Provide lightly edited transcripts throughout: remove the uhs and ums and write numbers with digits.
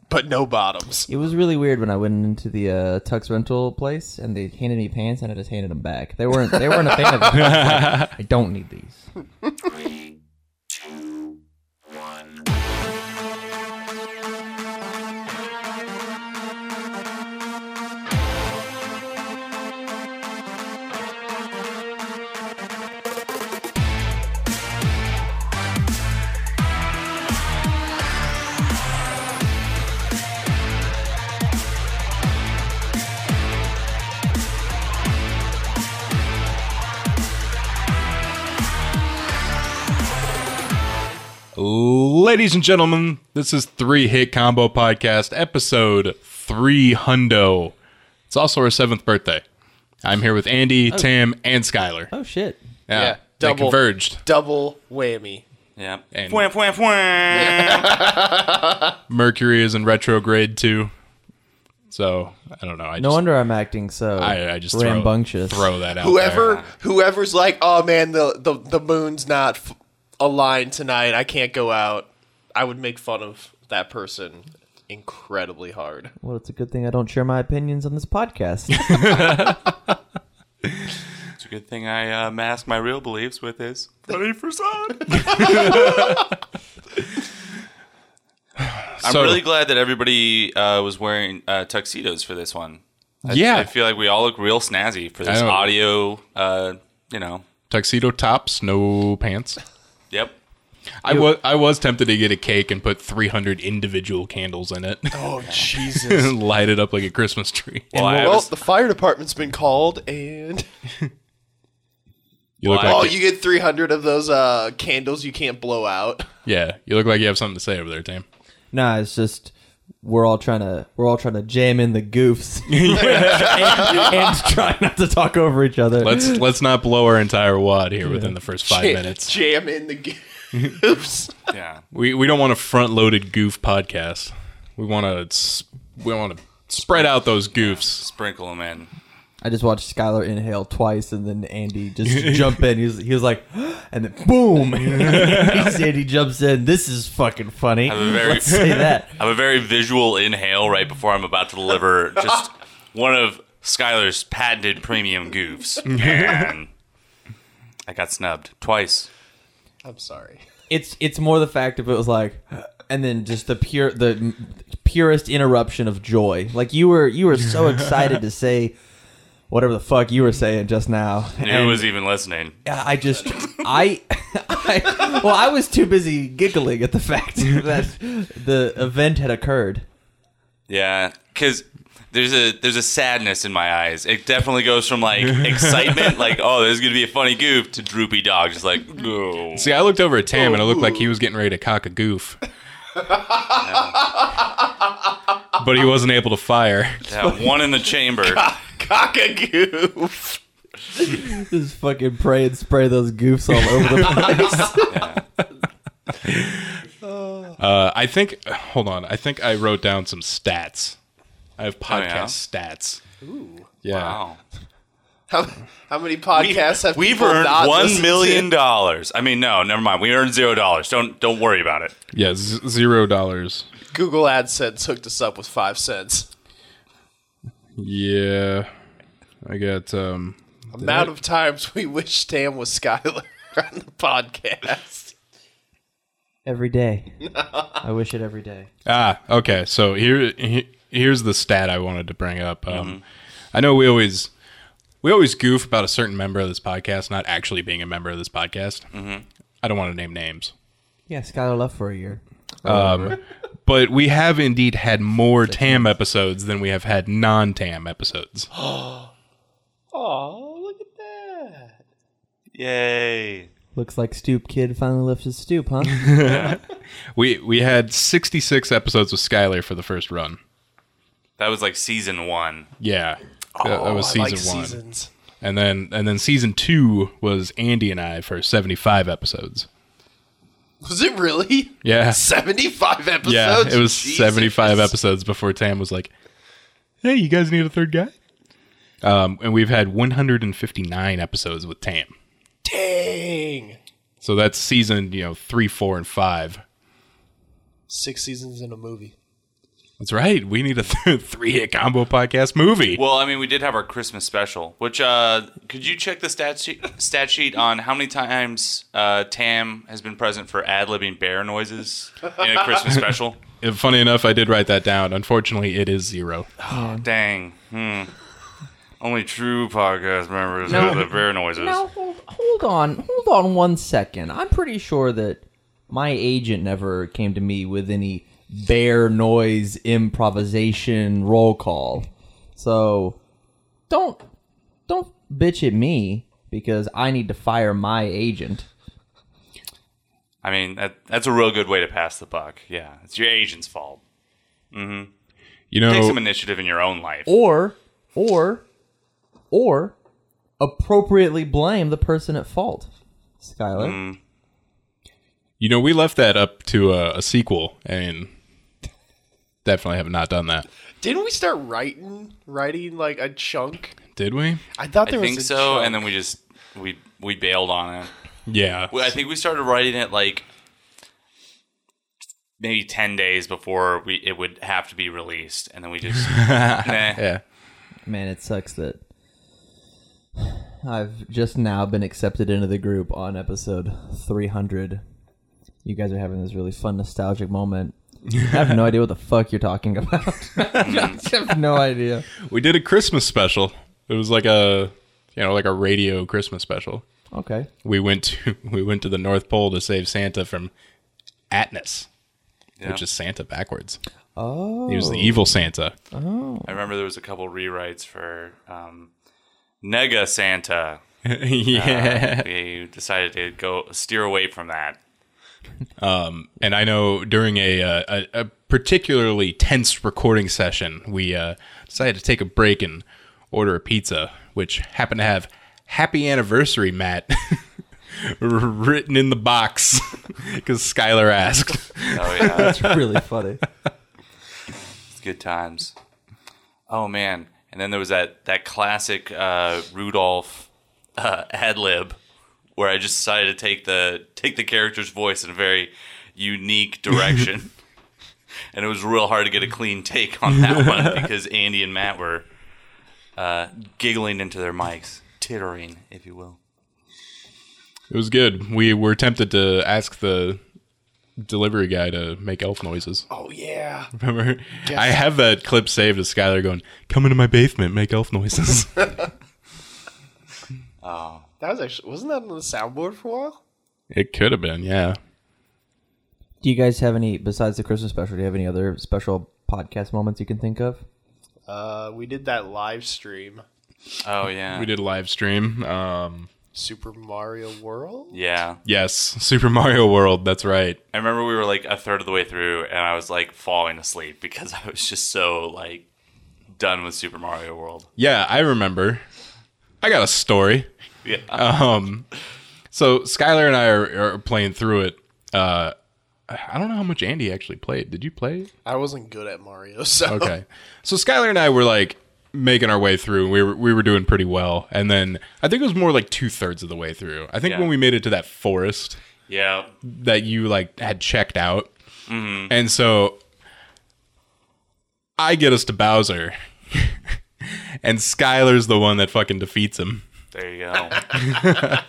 but no bottoms. It was really weird when I went into the Tux rental place and they handed me pants and I just handed them back. They weren't a fan of them. I don't need these. 3, 2, 1. Ladies and gentlemen, this is 3 Hit Combo Podcast, episode 300. It's also our 7th birthday. I'm here with Andy, Tim, and Skylar. Oh, shit. Yeah, they converged. Double whammy. Yeah. And Fwam, fwam, fwam. Mercury is in retrograde too. So, I don't know. No wonder I'm acting so I just rambunctious. throw that out there. Whoever's like, oh man, the moon's not aligned tonight, I can't go out, I would make fun of that person incredibly hard. Well, it's a good thing I don't share my opinions on this podcast. It's a good thing I mask my real beliefs with his 30%. I'm really glad that everybody was wearing tuxedos for this one. I feel like we all look real snazzy for this audio, Tuxedo tops, no pants. Yep. I was tempted to get a cake and put 300 individual candles in it. Oh, Jesus. And light it up like a Christmas tree. Well, the fire department's been called, and You look like you get 300 of those candles you can't blow out. Yeah, you look like you have something to say over there, Tim. Nah, it's just we're all trying to jam in the goofs and try not to talk over each other. Let's not blow our entire wad here within the first 5 minutes. Jam in the goofs. Yeah. We don't want a front-loaded goof podcast. We want to spread out those goofs. Sprinkle them in. I just watched Skylar inhale twice, and then Andy just jump in. He was like, and then boom! Andy jumps in. This is fucking funny. Let's say that. I have a very visual inhale right before I'm about to deliver just one of Skylar's patented premium goofs. And I got snubbed twice. I'm sorry. It's more the fact if it was like, and then just the purest interruption of joy. Like you were so excited to say whatever the fuck you were saying just now. Who was even listening? I was too busy giggling at the fact that the event had occurred. Yeah, because there's a sadness in my eyes. It definitely goes from like excitement, like, oh, this is gonna be a funny goof, to droopy dog, just like, oh. See, I looked over at Tam and it looked like he was getting ready to cock a goof. But he wasn't able to fire. Yeah, one in the chamber. Cock a goof. Just fucking pray and spray those goofs all over the place. I think I wrote down some stats. I have podcast stats. Ooh. Yeah. Wow. How many podcasts have we've people earned not $1 listened million? to? I mean, no, never mind. We earned $0. Don't worry about it. Yeah, $0. Google AdSense hooked us up with 5 cents. Yeah. I got Amount of times we wish Tam was Skylar on the podcast. Every day. I wish it every day. Okay. So here's the stat I wanted to bring up. I know we always goof about a certain member of this podcast not actually being a member of this podcast. Mm-hmm. I don't want to name names. Yeah, Skylar left for a year. But we have indeed had more Tam episodes than we have had non-Tam episodes. Oh, look at that. Yay. Looks like Stoop Kid finally left his stoop, huh? We had 66 episodes with Skylar for the first run. That was like season 1. Yeah. That was I season like 1. Seasons. And then season 2 was Andy and I for 75 episodes. Was it really? Yeah. 75 episodes? Yeah, it was Jesus. 75 episodes before Tam was like, hey, you guys need a third guy? And we've had 159 episodes with Tam. Dang. So that's season, 3, 4, and 5. 6 seasons in a movie. That's right. We need a 3-hit combo podcast movie. Well, I mean, we did have our Christmas special, which could you check the stat sheet on how many times Tam has been present for ad-libbing bear noises in a Christmas special? Funny enough, I did write that down. Unfortunately, it is 0. Oh, dang. Only true podcast members have the bear noises. Now, hold on 1 second. I'm pretty sure that my agent never came to me with any bear noise improvisation roll call. So don't bitch at me because I need to fire my agent. I mean, that's a real good way to pass the buck. Yeah, it's your agent's fault. You know, Take some initiative in your own life. Or appropriately blame the person at fault. Skylar. you know, we left that up to a sequel, and definitely have not done that. Didn't we start writing like a chunk? Did we? I thought I there was think a so, chunk. and then we just we bailed on it. Yeah. I think we started writing it like maybe 10 days before it would have to be released, and then we just nah. Yeah. Man, it sucks that I've just now been accepted into the group on episode 300. You guys are having this really fun, nostalgic moment. I have no idea what the fuck you're talking about. I have no idea. We did a Christmas special. It was like a radio Christmas special. Okay. We went to the North Pole to save Santa from Atlas, Yeah. which is Santa backwards. Oh. He was the evil Santa. Oh. I remember there was a couple rewrites for Nega Santa. Yeah. We decided to steer away from that. And I know during a particularly tense recording session, we decided to take a break and order a pizza, which happened to have "Happy Anniversary, Matt" written in the box because Skylar asked. Oh yeah, That's really funny. it's good times. Oh man, and then there was that classic Rudolph ad lib where I just decided to take the character's voice in a very unique direction. And it was real hard to get a clean take on that one because Andy and Matt were giggling into their mics, tittering, if you will. It was good. We were tempted to ask the delivery guy to make elf noises. Oh yeah. Remember? I have that clip saved of Skylar going, "Come into my basement, make elf noises." Oh, That was actually wasn't that on the soundboard for a while? It could have been, yeah. Do you guys have any, besides the Christmas special, do you have any other special podcast moments you can think of? We did that live stream, oh yeah. We did a live stream. Super Mario World. Yeah. Yes, Super Mario World, that's right. I remember we were like a third of the way through and I was like falling asleep because I was just so like done with Super Mario World. Yeah, I remember. I got a story. Yeah. So Skylar and I are playing through it. I don't know how much Andy actually played. Did you play? I wasn't good at Mario, so Okay. So Skylar and I were like making our way through. We were doing pretty well. And then I think it was more like 2/3 of the way through. I think Yeah. when we made it to that forest Yeah. that you like had checked out. Mm-hmm. And so I get us to Bowser. And Skylar's the one that fucking defeats him. There you go.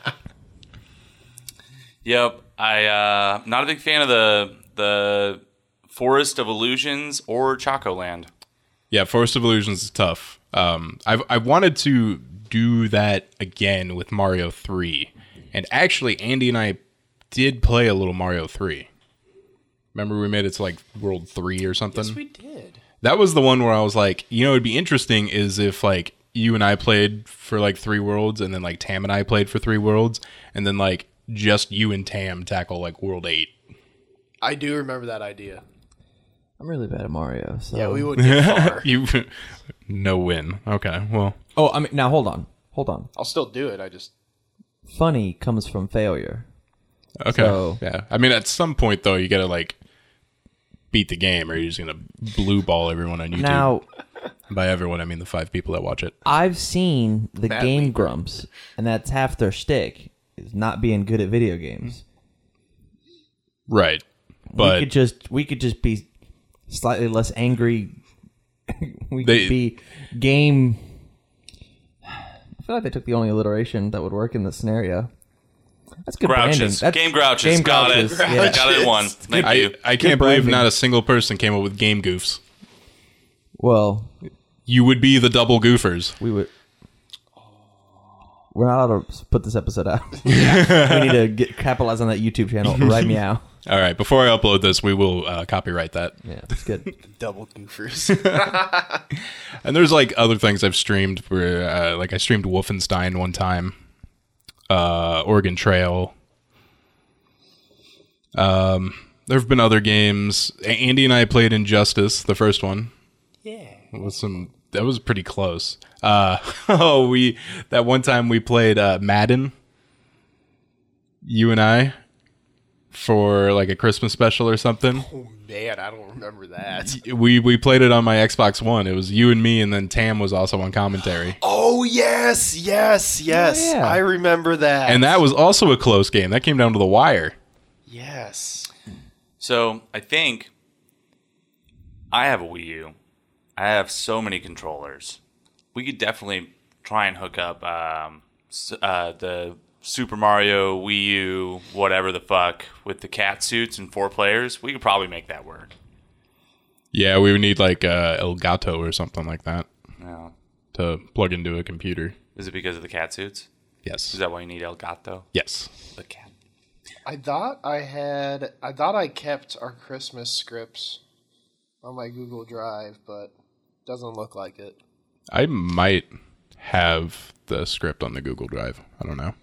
Yep. I not a big fan of the Forest of Illusions or Chocoland. Yeah, Forest of Illusions is tough. I wanted to do that again with Mario 3. And actually, Andy and I did play a little Mario 3. Remember we made it to like World 3 or something? yes, we did. That was the one where I was like, you know, it'd be interesting is if like you and I played for like 3 worlds and then like Tam and I played for 3 worlds and then like just you and Tam tackle like World 8. I do remember that idea. I'm really bad at Mario, so... Yeah, we wouldn't get far. You no win. Okay, well. Oh, I mean, now hold on. I'll still do it. I just Funny comes from failure. Okay. So- Yeah. I mean, at some point though, you gotta like beat the game, or you're just gonna blue ball everyone on YouTube. Now, By everyone, I mean the 5 people that watch it. I've seen the Matt Game Weaver. Grumps, and that's half their shtick, is not being good at video games. Right. But we could just be slightly less angry. We They- could be game. I feel like they took the only alliteration that would work in this scenario. That's good branding. Grouches. That's Game Grouches. Got it. Grouches, yeah. Got it one. Thank you. I can't believe branding. not a single person came up with game goofs. Well, You would be the double goofers. we would. We're not allowed to put this episode out. We need to capitalize on that YouTube channel right meow. All right, before I upload this, we will copyright that. Yeah, that's good. Double goofers. And there's like other things I've streamed where like I streamed Wolfenstein one time, Oregon Trail. There have been other games. Andy and I played Injustice, the first one. Yeah, that was pretty close. That one time we played Madden. You and I. For like a Christmas special or something. Oh man, I don't remember that. We played it on my Xbox One. It was you and me, and then Tam was also on commentary. Oh yes. Oh, yeah. I remember that. And that was also a close game. That came down to the wire. Yes. So I think I have a Wii U. I have so many controllers. We could definitely try and hook up the Super Mario Wii U, whatever the fuck, with the cat suits and 4 players. We could probably make that work. Yeah, we would need like Elgato or something like that No. to plug into a computer. Is it because of the cat suits? Yes. Is that why you need Elgato? Yes. The cat. I thought I kept our Christmas scripts on my Google Drive, but doesn't look like it. I might have the script on the Google Drive. I don't know.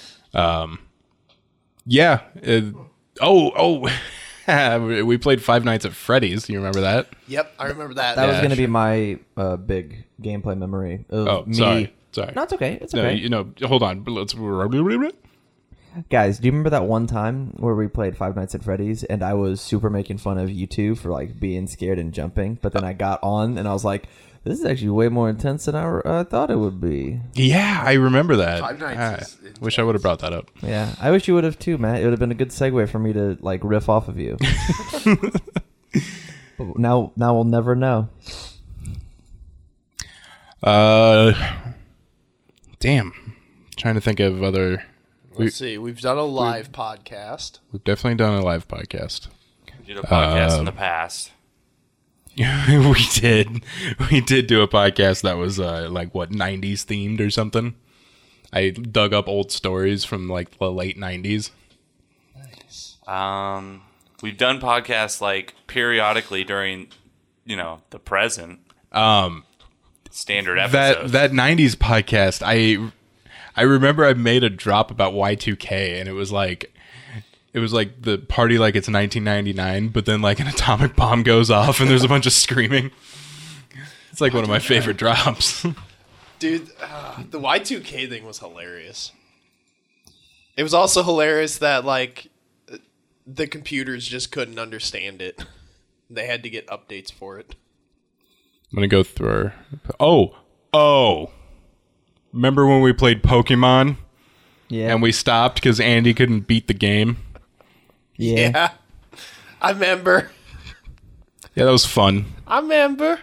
Yeah. We played Five Nights at Freddy's. You remember that? Yep, I remember that. That was Yeah, going to be sure. my big gameplay memory of Oh, me. sorry. No, it's okay. It's No, okay. hold on. Let's. Guys, do you remember that one time where we played Five Nights at Freddy's and I was super making fun of you two for like being scared and jumping, but then I got on and I was like, this is actually way more intense than I thought it would be. Yeah, I remember that. Five Nights is Wish I would have brought that up. Yeah, I wish you would have too, Matt. It would have been a good segue for me to like riff off of you. But now we'll never know. Damn. Trying to think of other. Let's see. We've done a live podcast. We've definitely done a live podcast. We did a podcast in the past. We did do a podcast that was like what 90s themed or something. I dug up old stories from like the late 90s. Nice. We've done podcasts like periodically during, the present. Standard episodes. That 90s podcast, I remember I made a drop about Y2K, and it was like the party like it's 1999, but then like an atomic bomb goes off and there's a bunch of screaming. It's like one of my favorite drops. Dude, the Y2K thing was hilarious. It was also hilarious that like the computers just couldn't understand it. They had to get updates for it. I'm gonna go through our... Oh! Remember when we played Pokemon Yeah. and we stopped because Andy couldn't beat the game? yeah. I remember. Yeah, that was fun. I remember.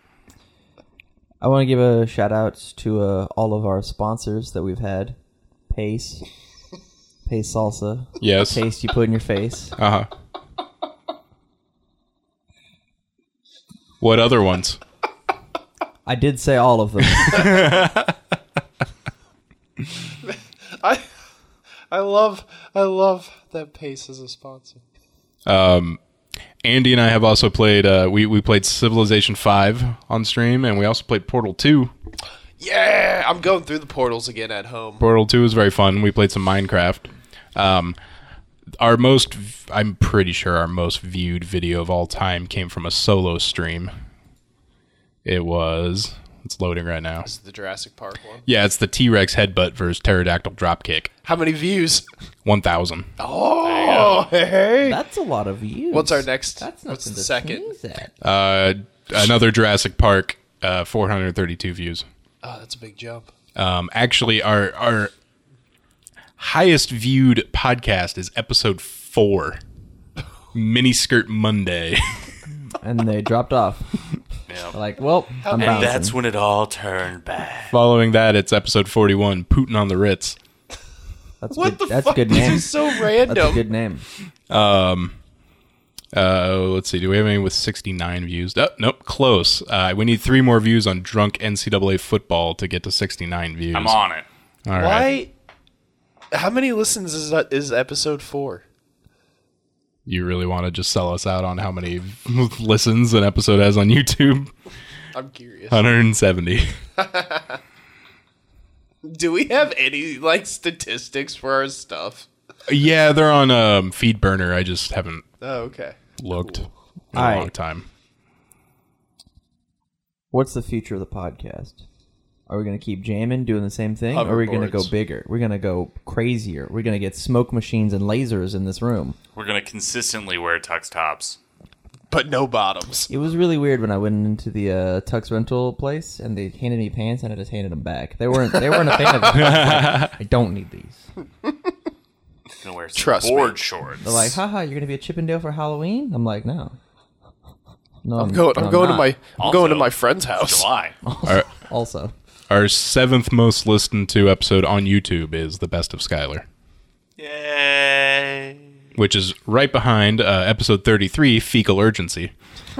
I want to give a shout out to all of our sponsors that we've had. Pace Salsa. Yes. Taste you put in your face. Uh-huh. What other ones? I did say all of them. I love that Pace is a sponsor. Andy and I have also played, we played Civilization 5 on stream, and we also played Portal 2. Yeah, I'm going through the portals again at home. Portal 2 was very fun. We played some Minecraft. I'm pretty sure our most viewed video of all time came from a solo stream. It's loading right now. This is the Jurassic Park one. Yeah, it's the T-Rex headbutt versus pterodactyl dropkick. How many views? 1,000. Oh, hey. That's a lot of views. What's our next? That's What's nothing the to second? sneeze at. Another Jurassic Park, 432 views. Oh, that's a big jump. Actually, our highest viewed podcast is episode 4, Miniskirt Monday. And they dropped off. Yeah. Like, well, I'm And bouncing. that's when it all turned bad. Following that, it's episode 41, Putin on the Ritz. That's What good. the That's fuck? a good This name. is so That's a random. good name. Let's see. Do we have any with 69 views? Oh, nope, close. We need 3 more views on drunk NCAA football to get to 69 views. I'm on it. All right. Why? How many listens is episode 4? You really want to just sell us out on how many listens an episode has on YouTube? I'm curious. 170. Do we have any like statistics for our stuff? Yeah, they're on FeedBurner. I just haven't Oh, okay. looked in a All right. long time. What's the future of the podcast? Are we going to keep jamming, doing the same thing? Or are we going to go Hoverboards. bigger? We're going to go crazier. We're going to get smoke machines and lasers in this room. We're going to consistently wear tux tops. But no bottoms. It was really weird when I went into the tux rental place and they handed me pants and I just handed them back. They weren't a fan of it. I don't need these. Gonna wear some Trust board me. shorts. They're like, haha, you're going to be a Chippendale for Halloween? I'm like, no. No, I'm going not. to my friend's house. July. Also. Our 7th most listened to episode on YouTube is The Best of Skylar, Yay. which is right behind episode 33, Fecal Urgency.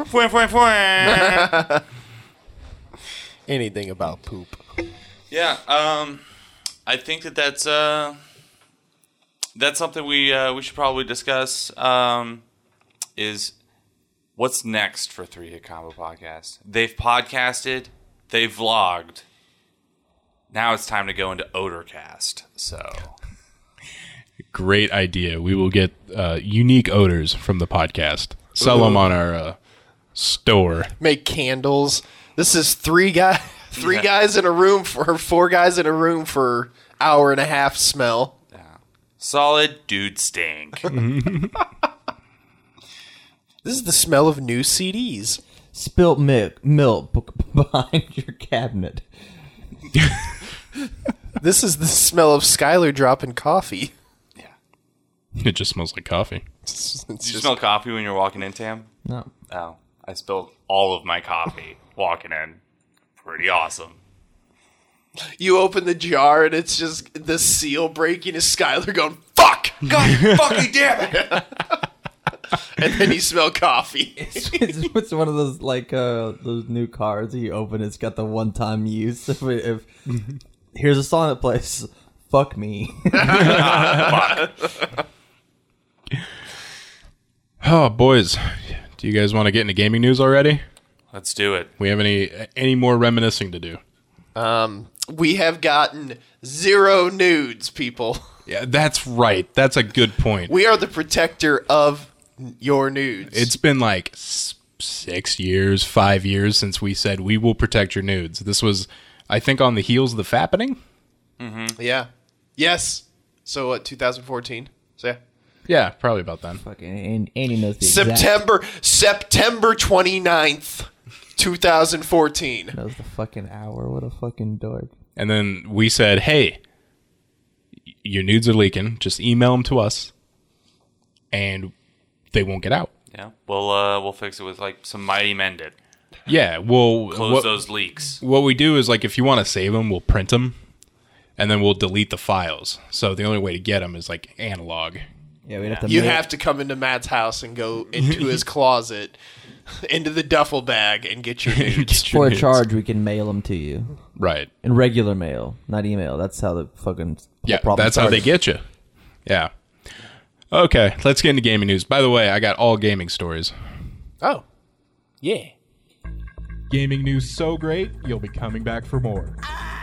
Anything about poop. Yeah, I think that's something we should probably discuss. Is what's next for 3 Hit Combo Podcast? They've podcasted, they've vlogged. Now it's time to go into Odorcast. So Great idea. We will get unique odors from the podcast. Sell them on our store. Make candles. This is 3 guys in a room for 4 guys in a room for hour and a half smell. solid dude stink. This is the smell of new CDs. Spilt milk behind your cabinet. This is the smell of Skylar dropping coffee. It just smells like coffee. It's Did you just- smell coffee when you were walking in, Tam? No. Oh, I spilled all of my coffee walking in. Pretty awesome. you open the jar and it's just the seal breaking is Skylar going, fuck! God fucking damn it! And then you smell coffee. It's one of those like those new cars that you open. It's got the one-time use. If here's a song that plays, "Fuck me." Oh, boys. Do you guys want to get into gaming news already? Let's do it. We have any more reminiscing to do? We have gotten 0 nudes, people. Yeah, that's right. That's a good point. We are the protector of your nudes. It's been like 6 years, 5 years since we said we will protect your nudes. This was, I think, on the heels of the fappening. Yeah. Yes. So what, 2014? So yeah. Yeah, probably about then. Fucking Andy knows the exact, September 29th, 2014. knows the fucking hour. What a fucking dork. And then we said, hey, your nudes are leaking. Just email them to us, and they won't get out. Yeah, we'll fix it with like some Mighty Mended. Yeah, well, Close those leaks. what we do is, like, if you want to save them, we'll print them, and then we'll delete the files. So the only way to get them is, like, analog. Yeah, we'd have to. You mail- have to come into Matt's house and go into his closet, into the duffel bag, and get your nudes. Get your for a nudes. charge. We can mail them to you Right. in regular mail, not email. That's how the fucking whole Yeah, problem that's how they started. get you. Yeah. Okay, let's get into gaming news. By the way, I got all gaming stories. Oh. Yeah. Gaming news so great, you'll be coming back for more.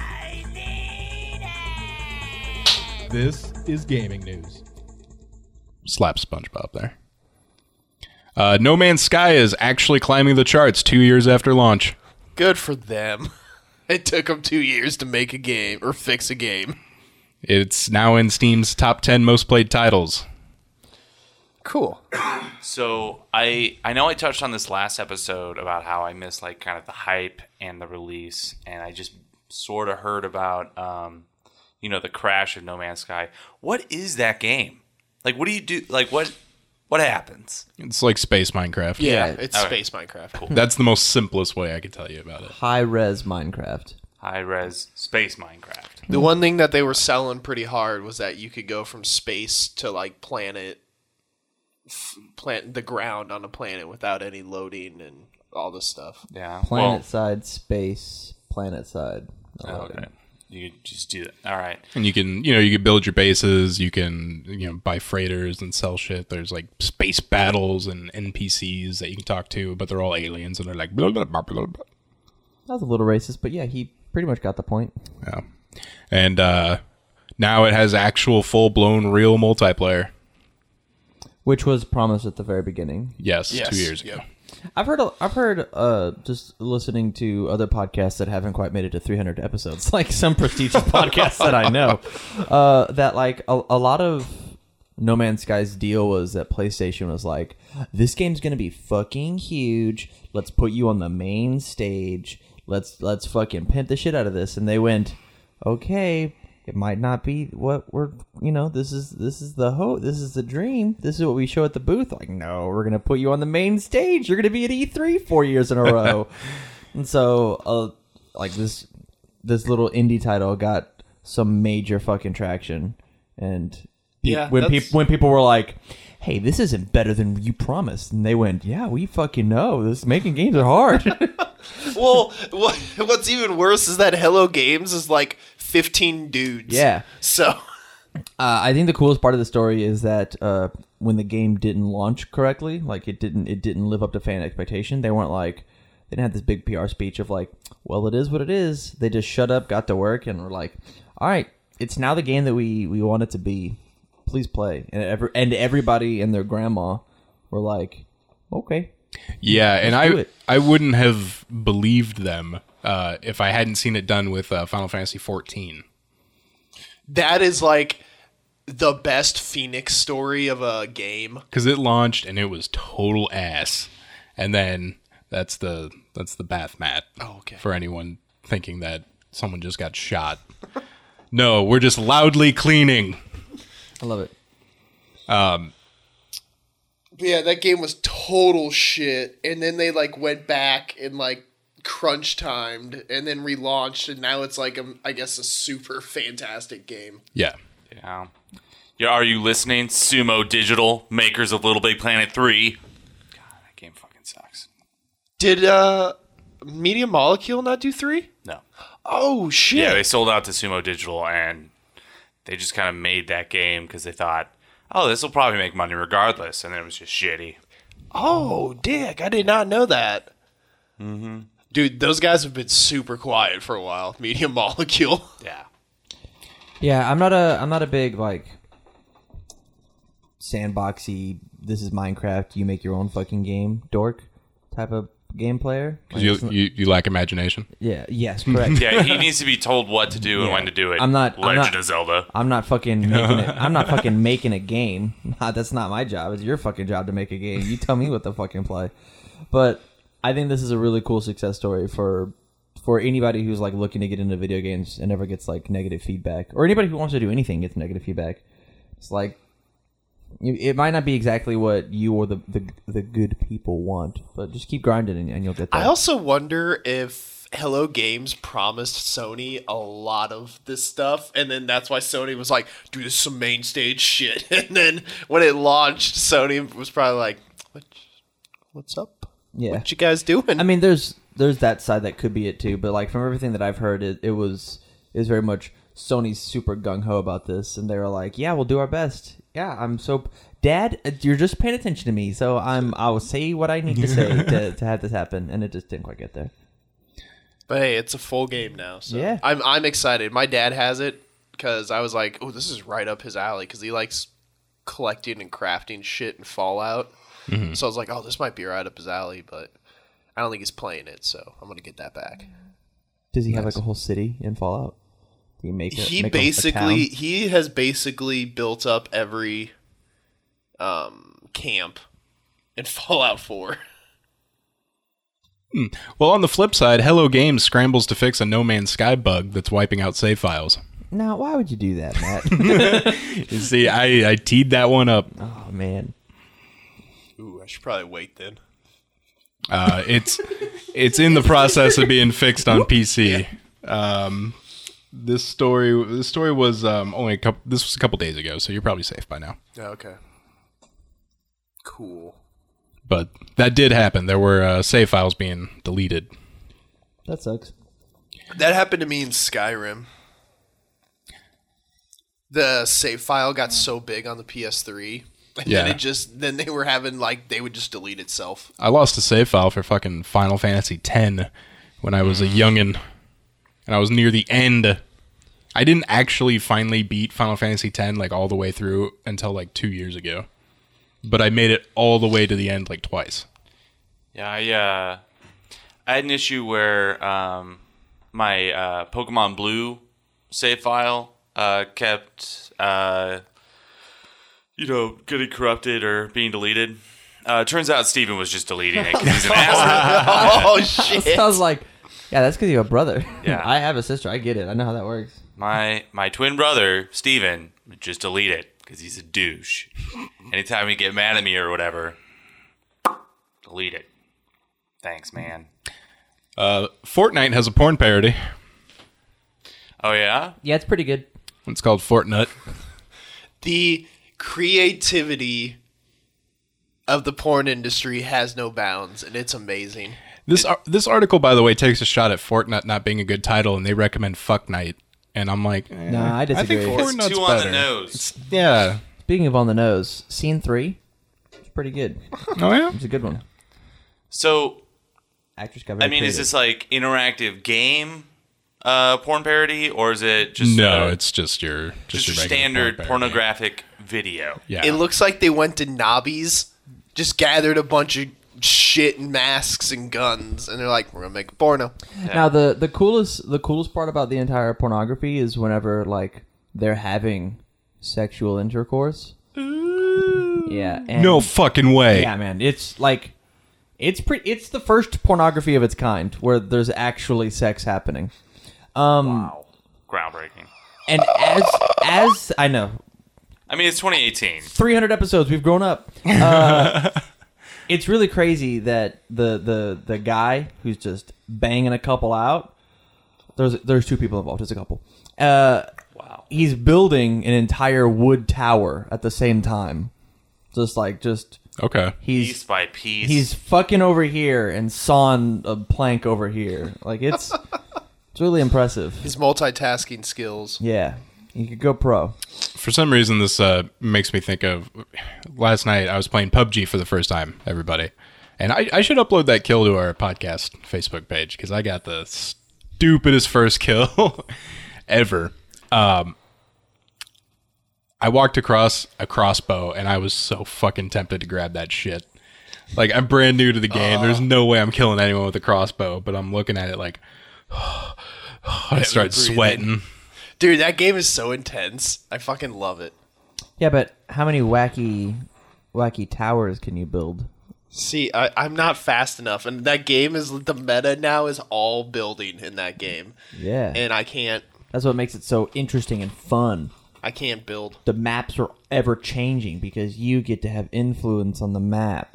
This is gaming news. Slap SpongeBob there. No Man's Sky is actually climbing the charts 2 years after launch. Good for them. It took them 2 years to make a game or fix a game. It's now in Steam's top 10 most played titles. Cool. So I know I touched on this last episode about how I miss like kind of the hype and the release, and I just sort of heard about the crash of No Man's Sky. What is that game? Like, what do you do? Like, what What happens? It's like space Minecraft. Yeah, Yeah. it's Okay. space Minecraft. Cool. That's the most simplest way I could tell you about it. High res Minecraft. High res space Minecraft. The one thing that they were selling pretty hard was that you could go from space to like plant the ground on a planet without any loading and all this stuff. Yeah. Planet side, space, planet side. Well, okay. You could just do that. All right. And you can build your bases. You can, buy freighters and sell shit. There's like space battles and NPCs that you can talk to, but they're all aliens and they're like blah, blah, blah, blah, blah. That was a little racist, but yeah, he pretty much got the point. Yeah. And now it has actual full-blown real multiplayer. Which was promised at the very beginning. Yes, Yes. 2 years ago. Yep. I've heard just listening to other podcasts that haven't quite made it to 300 episodes, like some prestigious podcasts that I know, that like a lot of No Man's Sky's deal was that PlayStation was like, this game's gonna be fucking huge. Let's put you on the main stage. Let's fucking pimp the shit out of this. And they went, okay, it might not be what we're, this is the dream. This is what we show at the booth. Like, no, we're going to put you on the main stage. You're going to be at E3 4 years in a row. And so, like this little indie title got some major fucking traction. And Yeah, when that's- people were like, hey, this isn't better than you promised. And they went, yeah, we fucking know. Making games are hard. Well, what's even worse is that Hello Games is like 15 dudes. Yeah. So I think the coolest part of the story is that when the game didn't launch correctly, like it didn't live up to fan expectation. They didn't have this big PR speech of like, well, it is what it is. They just shut up, got to work, and were like, all right, it's now the game that we want it to be. Please play. And everybody and their grandma were like, okay. Yeah, and do it. I wouldn't have believed them if I hadn't seen it done with Final Fantasy 14. that is like the best Phoenix story of a game. Because it launched and it was total ass. And then that's the bath mat. Oh, okay. For anyone thinking that someone just got shot. No, we're just loudly cleaning. I love it. Yeah, that game was total shit. And then they like went back and like crunch timed and then relaunched, and now it's like I guess a super fantastic game. Yeah. Yeah. Yeah. Are you listening? Sumo Digital, makers of Little Big Planet 3. God, that game fucking sucks. Did Media Molecule not do 3? No. Oh shit. Yeah, they sold out to Sumo Digital, and they just kind of made that game because they thought, oh, this will probably make money regardless, and then it was just shitty. Oh, dick! I did not know that. Mm-hmm. Dude, those guys have been super quiet for a while. Media Molecule. Yeah. Yeah, I'm not a big like sandboxy. This is Minecraft. You make your own fucking game, dork type of game player. Like, Because you lack imagination. yeah. Yes. Correct. Yeah, he needs to be told what to do and when to do it. I'm not- Legend of Zelda. I'm not fucking making it. I'm not fucking making a game. That's not my job. It's your fucking job to make a game. You tell me what to fucking play. But I think this is a really cool success story for anybody who's like looking to get into video games and never gets like negative feedback, or anybody who wants to do anything gets negative feedback. It's like it might not be exactly what you or the good people want, but just keep grinding and you'll get there. I also wonder if Hello Games promised Sony a lot of this stuff, and then that's why Sony was like, "Dude, this is some main stage shit." And then when it launched, Sony was probably like, "What's up? Yeah. What you guys doing?" I mean, there's that side that could be it too, but like from everything that I've heard, it was very much Sony's super gung ho about this, and they were like, "Yeah, we'll do our best." Yeah, I'm so Dad, you're just paying attention to me, so I'll say what I need to say to have this happen, and it just didn't quite get there. But hey, it's a full game now, so Yeah. I'm excited. My dad has it because I was like, "Oh, this is right up his alley," because he likes collecting and crafting shit in Fallout. Mm-hmm. So I was like, "Oh, this might be right up his alley," but I don't think he's playing it, so I'm gonna get that back. Does he have like a whole city in Fallout? Do you make it? He make a basically town? he has basically built up every camp in Fallout 4. Well, on the flip side, Hello Games scrambles to fix a No Man's Sky bug that's wiping out save files. Now, why would you do that, Matt? You see, I teed that one up. Oh man. should probably wait then. It's in the process of being fixed on PC. This story was only this was a couple days ago, so you're probably safe by now. Okay. Cool. But that did happen. There were save files being deleted. That sucks. That happened to me in Skyrim. The save file got so big on the PS3. And Yeah. then they were having, like, they would just delete itself. I lost a save file for fucking Final Fantasy X when I was a youngin', and I was near the end. I didn't actually finally beat Final Fantasy X like all the way through until like 2 years ago, but I made it all the way to the end like twice. Yeah, I had an issue where my Pokemon Blue save file kept getting corrupted or being deleted. Turns out Steven was just deleting it because he's an asshole. Oh, shit. Sounds like, yeah, that's because you have a brother. Yeah. I have a sister. I get it. I know how that works. My twin brother, Steven, would just delete it because he's a douche. Anytime he get mad at me or whatever, delete it. Thanks, man. Fortnite has a porn parody. Oh, yeah? Yeah, it's pretty good. It's called Fortnite. The creativity of the porn industry has no bounds, and it's amazing. This article, by the way, takes a shot at Fortnite not being a good title, and they recommend Fuck Night. And I'm like, Nah, I I think disagree. It's Fortnite's too on better. the nose. Yeah. Speaking of on the nose, scene 3, it's pretty good. Oh yeah. It's a good one. So, Actress got very I mean, is creative. this like interactive game porn parody, or is it just No, it's just your just a your regular standard porn parody. pornographic video? Yeah. It looks like they went to Nobby's, just gathered a bunch of shit and masks and guns, and they're like, we're going to make a porno. Now the coolest part about the entire pornography is whenever like they're having sexual intercourse. Yeah. And, No fucking way. Yeah, man. It's like it's the first pornography of its kind where there's actually sex happening. Wow, groundbreaking. And as I know, I mean, it's 2018. 300 episodes, we've grown up. It's really crazy that the guy who's just banging a couple out. There's two people involved. There's a couple. Wow. He's building an entire wood tower at the same time. Okay. Piece by piece. He's fucking over here and sawing a plank over here. Like it's really impressive. His multitasking skills. Yeah, you could go pro. For some reason, this makes me think of last night. I was playing PUBG for the first time. Everybody, and I should upload that kill to our podcast Facebook page because I got the stupidest first kill ever. I walked across a crossbow, and I was so fucking tempted to grab that shit. Like, I'm brand new to the game. There's no way I'm killing anyone with a crossbow, but I'm looking at it like, I start breathing. sweating. Dude, that game is so intense. I fucking love it. Yeah, but how many wacky towers can you build? See, I'm not fast enough, and that game is the meta now is all building in that game, Yeah, and I can't that's what makes it so interesting and fun. build. The maps are ever changing because you get to have influence on the map.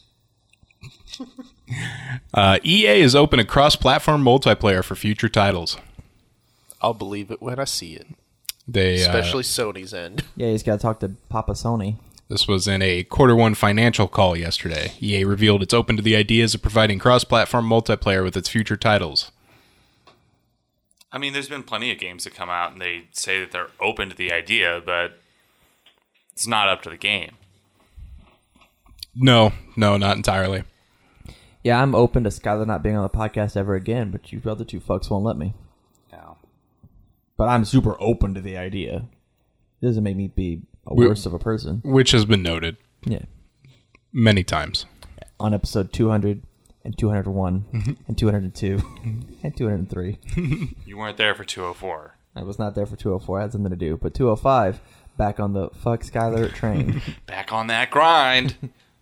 EA has opened a cross-platform multiplayer for future titles. I'll believe it when I see it, They especially Sony's end. Yeah, you just gotta talk to Papa Sony. this was in a Q1 financial call yesterday. EA revealed it's open to the ideas of providing cross-platform multiplayer with its future titles. I mean, there's been plenty of games that come out and they say that they're open to the idea, but it's not up to the game. No, not entirely. Yeah, I'm open to Skylar not being on the podcast ever again, but you other two fucks won't let me. No. But I'm super open to the idea. It doesn't make me be a worse of a person. Which has been noted Yeah. many times. On episode 200 and 201 and 202 and 203. You weren't there for 204. I was not there for 204. I had something to do. But 205, back on the fuck Skylar train. Back on that grind.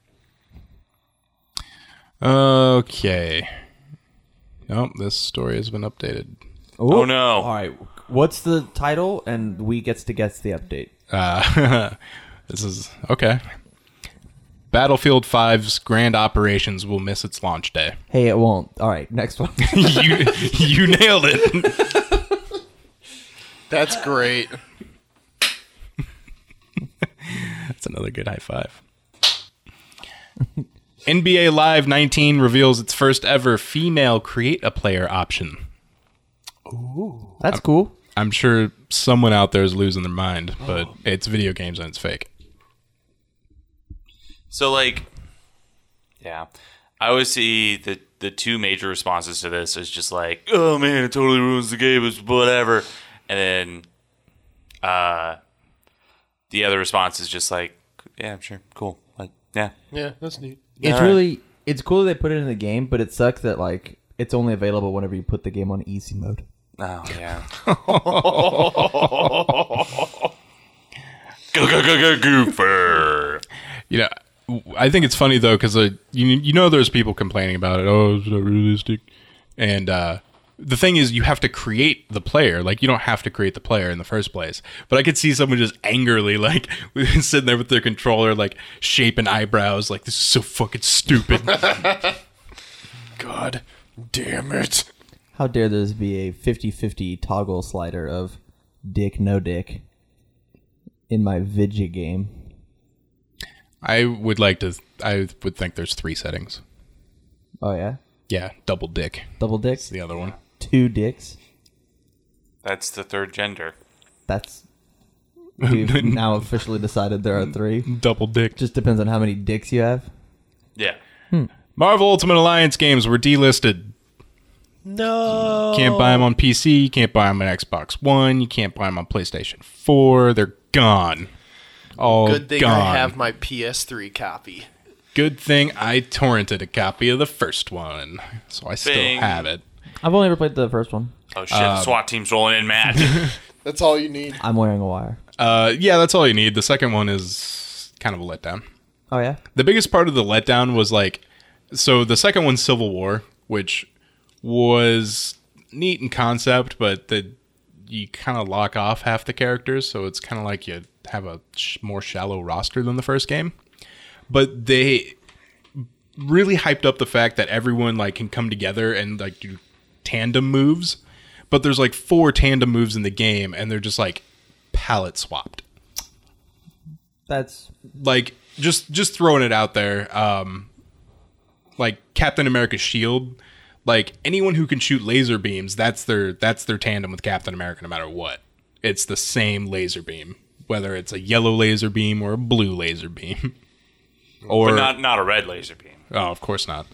Okay. Nope, this story has been updated. Oh, no. All right. What's the title? And we gets to guess the update. This is okay. Battlefield 5's grand operations will miss its launch day. Hey, it won't. All right, next one. you nailed it. That's great. That's another good high five. NBA Live 19 reveals its first ever female create-a-player option. That's cool. I'm sure someone out there is losing their mind, but it's video games and it's fake. So, like, yeah, I always see the two major responses to this is just like, oh man, it totally ruins the game, it's whatever. And then the other response is just like, yeah, sure, cool. Like, yeah. Yeah, that's neat. It's All right. really it's cool that they put it in the game, but it sucks that like it's only available whenever you put the game on easy mode. Oh, yeah. Goofer. You know, I think it's funny though because you know there's people complaining about it. Oh, it's not realistic. And the thing is, you have to create the player. Like you don't have to create the player in the first place. But I could see someone just angrily like sitting there with their controller, like shaping eyebrows, like this is so fucking stupid. God damn it. How dare there be a 50-50 toggle slider of dick, no dick in my Vidya game? I would think there's 3 settings. Oh, yeah? Yeah, double dick. Double dicks? The other one. 2 dicks? That's the third gender. That's... We've now officially decided there are 3. Double dick. Just depends on how many dicks you have. Yeah. Marvel Ultimate Alliance games were delisted. No. Can't buy them on PC. You can't buy them on Xbox One. You can't buy them on PlayStation 4. They're gone. All Good thing gone. I have my PS3 copy. Good thing I torrented a copy of the first one, so I still Bing. have it. I've only ever played the first one. Oh, shit. The SWAT team's rolling in, Matt. That's all you need. I'm wearing a wire. Yeah, that's all you need. The second one is kind of a letdown. Oh, yeah? The biggest part of the letdown was like, so the second one's Civil War, which was neat in concept, but you kind of lock off half the characters, so it's kind of like you have a more shallow roster than the first game. But they really hyped up the fact that everyone like can come together and like do tandem moves, but there's like 4 tandem moves in the game, and they're just like palette swapped. That's... Like just throwing it out there. Like Captain America's shield. Like anyone who can shoot laser beams, that's their tandem with Captain America no matter what. It's the same laser beam, whether it's a yellow laser beam or a blue laser beam. Or but not a red laser beam. oh, of course not.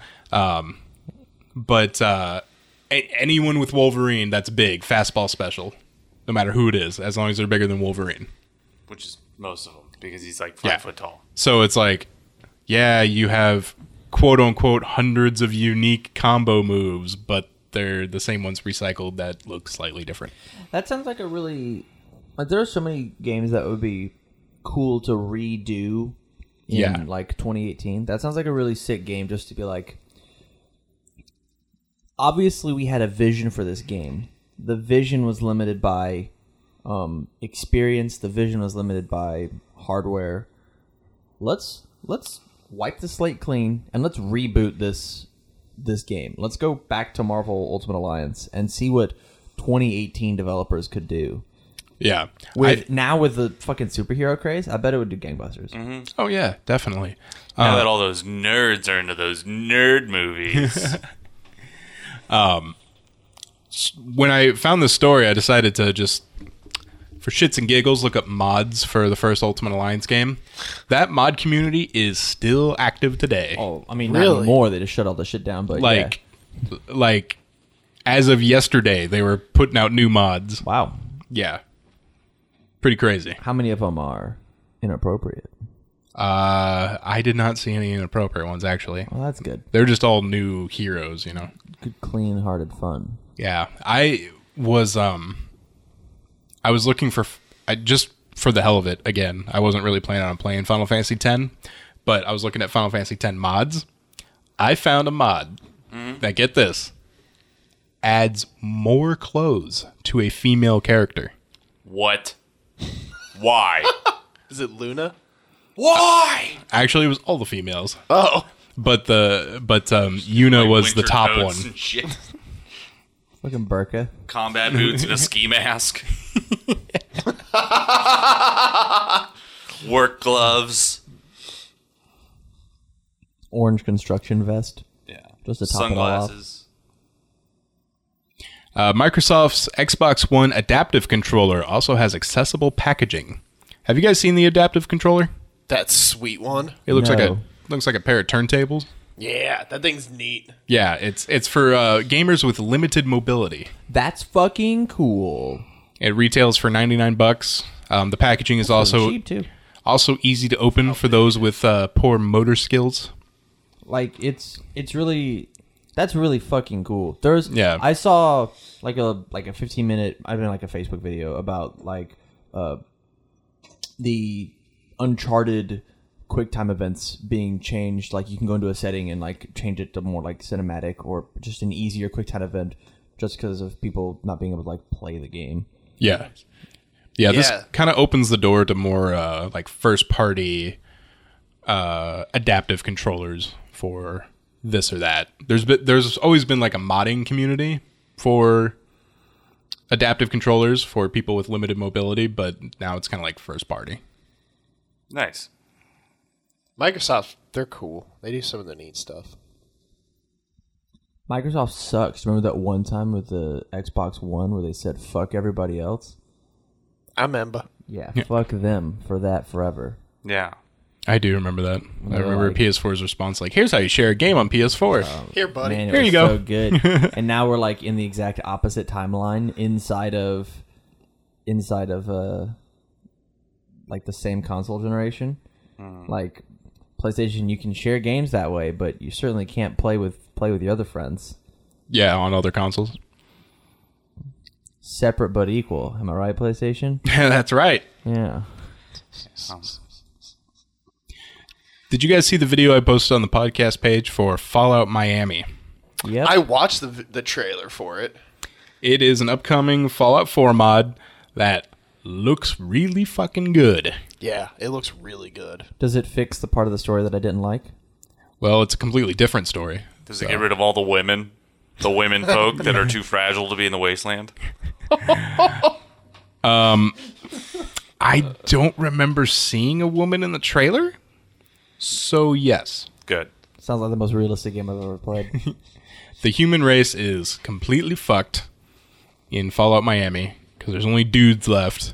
But anyone with Wolverine that's big, fastball special, no matter who it is, as long as they're bigger than Wolverine. Which is most of them, because he's like 5 foot tall. So it's like, yeah, you have quote unquote hundreds of unique combo moves, but they're the same ones recycled that look slightly different. That sounds like a really... Like, there are so many games that would be cool to redo in, like, 2018. That sounds like a really sick game just to be like... Obviously, we had a vision for this game. The vision was limited by experience. The vision was limited by hardware. Let's wipe the slate clean and let's reboot this game. Let's go back to Marvel Ultimate Alliance and see what 2018 developers could do. Yeah. With the fucking superhero craze, I bet it would do gangbusters. Mm-hmm. Oh, yeah, definitely. Now that all those nerds are into those nerd movies. When I found this story, I decided to just, for shits and giggles, look up mods for the first Ultimate Alliance game. That mod community is still active today. Oh, I mean, not Really? anymore. They just shut all the shit down. But Like, as of yesterday, they were putting out new mods. wow, Yeah. Pretty crazy. how many of them are inappropriate? I did not see any inappropriate ones, actually. Well, that's good. They're just all new heroes, you know? Good, clean-hearted fun. Yeah. I was looking for, just for the hell of it, again, I wasn't really planning on playing Final Fantasy X, but I was looking at Final Fantasy X mods. I found a mod that, get this, adds more clothes to a female character. What? Why? Is it Luna? Why? Actually, it was all the females. Oh. But Yuna was the Winter top coats one. and shit. Fucking burqa. Combat boots and a ski mask. Work gloves. Orange construction vest. Yeah. Just to top it all off. Sunglasses. Microsoft's Xbox One adaptive controller also has accessible packaging. Have you guys seen the adaptive controller? That sweet one. It looks No. like a pair of turntables. Yeah, that thing's neat. Yeah, it's for gamers with limited mobility. That's fucking cool. It retails for $99. The packaging is also cheap too. easy to open for those with poor motor skills. Like it's really that's really fucking cool. Yeah. I saw like a 15-minute I mean like a Facebook video about like the Uncharted QuickTime events being changed. Like you can go into a setting and like change it to more like cinematic or just an easier QuickTime event just because of people not being able to like play the game. Yeah. This Yeah. kind of opens the door to more like first party adaptive controllers for this or that. There's always been like a modding community for adaptive controllers for people with limited mobility, but now it's kind of like first party. Nice. Microsoft, they're cool. They do some of the neat stuff. Microsoft sucks. Remember that one time with the Xbox One where they said fuck everybody else? I remember. Yeah, fuck them for that forever. Yeah. I do remember that. I They're remember like- PS4's response like, here's how you share a game on PS4. Here, buddy. Man, it Here was you go. so good. And now we're like in the exact opposite timeline inside of like the same console generation. Like PlayStation, you can share games that way, but you certainly can't play with your other friends. Yeah, on other consoles. Separate but equal. Am I right, PlayStation? That's right. Yeah. Did you guys see the video I posted on the podcast page for Fallout Miami? Yep. I watched the trailer for it. It is an upcoming Fallout 4 mod that looks really fucking good. Yeah, it looks really good. Does it fix the part of the story that I didn't like? Well, it's a completely different story. Does it get rid of all the women? The women folk that are too fragile to be in the wasteland? I don't remember seeing a woman in the trailer. So, yes. Good. Sounds like the most realistic game I've ever played. The human race is completely fucked in Fallout Miami because there's only dudes left.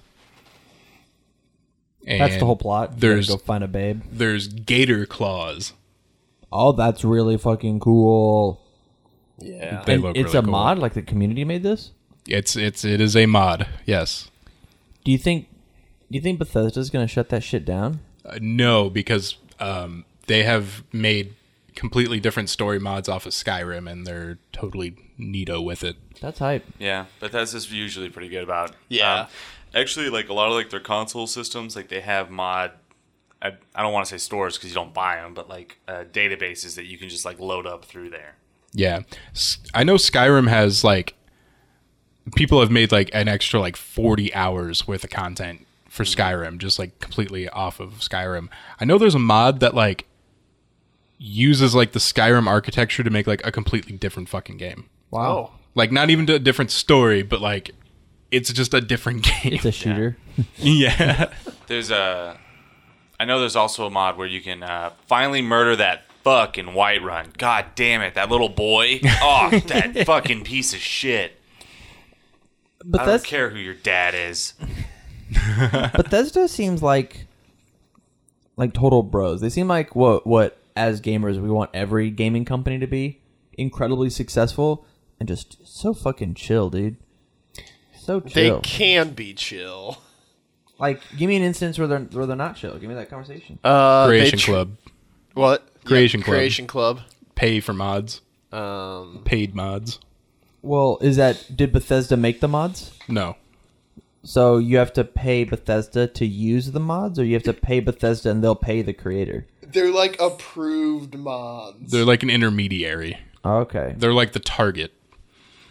And That's the whole plot. You gotta There's go find a babe. there's gator claws. Oh, that's really fucking cool. Yeah. They And look it's really a cool. mod, like the community made this. It is a mod. Yes. Do you think Bethesda's gonna shut that shit down? No, because they have made completely different story mods off of Skyrim, and they're totally neato with it. That's hype. Yeah, Bethesda's usually pretty good about. Yeah. Actually, like a lot of like their console systems, like they have mod. I don't want to say stores because you don't buy them, but like databases that you can just like load up through there. Yeah, I know Skyrim has like people have made like an extra like 40 hours worth of content for Skyrim, just like completely off of Skyrim. I know there's a mod that like uses like the Skyrim architecture to make like a completely different fucking game. Wow. Like not even a different story, but like it's just a different game. It's a shooter. Yeah. There's I know there's also a mod where you can finally murder that fuck in Whiterun. God damn it, that little boy. Oh, that fucking piece of shit. But I don't care who your dad is. Bethesda seems like total bros. They seem like what as gamers we want every gaming company to be, incredibly successful and just so fucking chill, dude. So chill. They can be chill. Like, give me an instance where they're not chill. Give me that conversation. Creation Club. What? Creation Club. Creation Club. Pay for mods. Um, Paid mods. Well, did Bethesda make the mods? No. So you have to pay Bethesda to use the mods, or you have to pay Bethesda and they'll pay the creator? they're like approved mods. They're like an intermediary. Okay. They're like the target.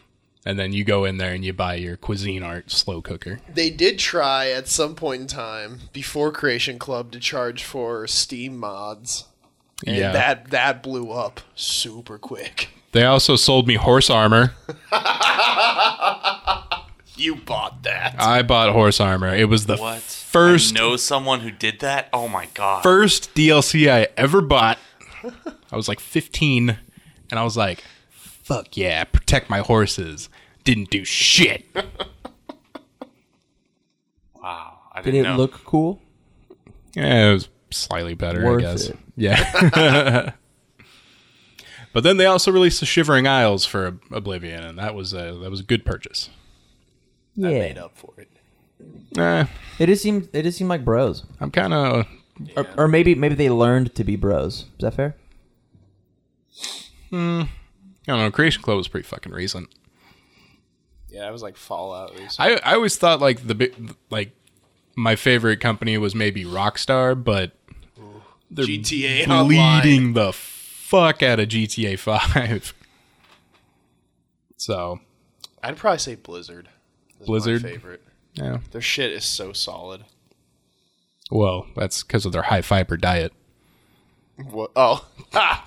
And then you go in there and you buy your Cuisinart slow cooker. They did try at some point in time before Creation Club to charge for Steam mods. And Yeah. that blew up super quick. They also sold me horse armor. You bought that. I bought horse armor. It was the What? first I know someone who did that? Oh my god. first DLC I ever bought. I was like 15, and I was like, fuck yeah, protect my horses. Didn't do shit. Wow. I Did didn't it know. look cool? Yeah, it was slightly better, Worth I guess. it. Yeah. But then they also released the Shivering Isles for Oblivion, and that was a good purchase. That Yeah. made up for it. It just seemed like bros, I'm kind of or maybe they learned to be bros. Is that fair? I don't know. Creation Club was pretty fucking recent. Yeah, it was like Fallout recently. I always thought like my favorite company was maybe Rockstar, but they're GTA Online. bleeding the fuck out of GTA 5. So I'd probably say Blizzard. Is Blizzard? my favorite. yeah. Their shit is so solid. Well, that's because of their high fiber diet. What? Oh, ha!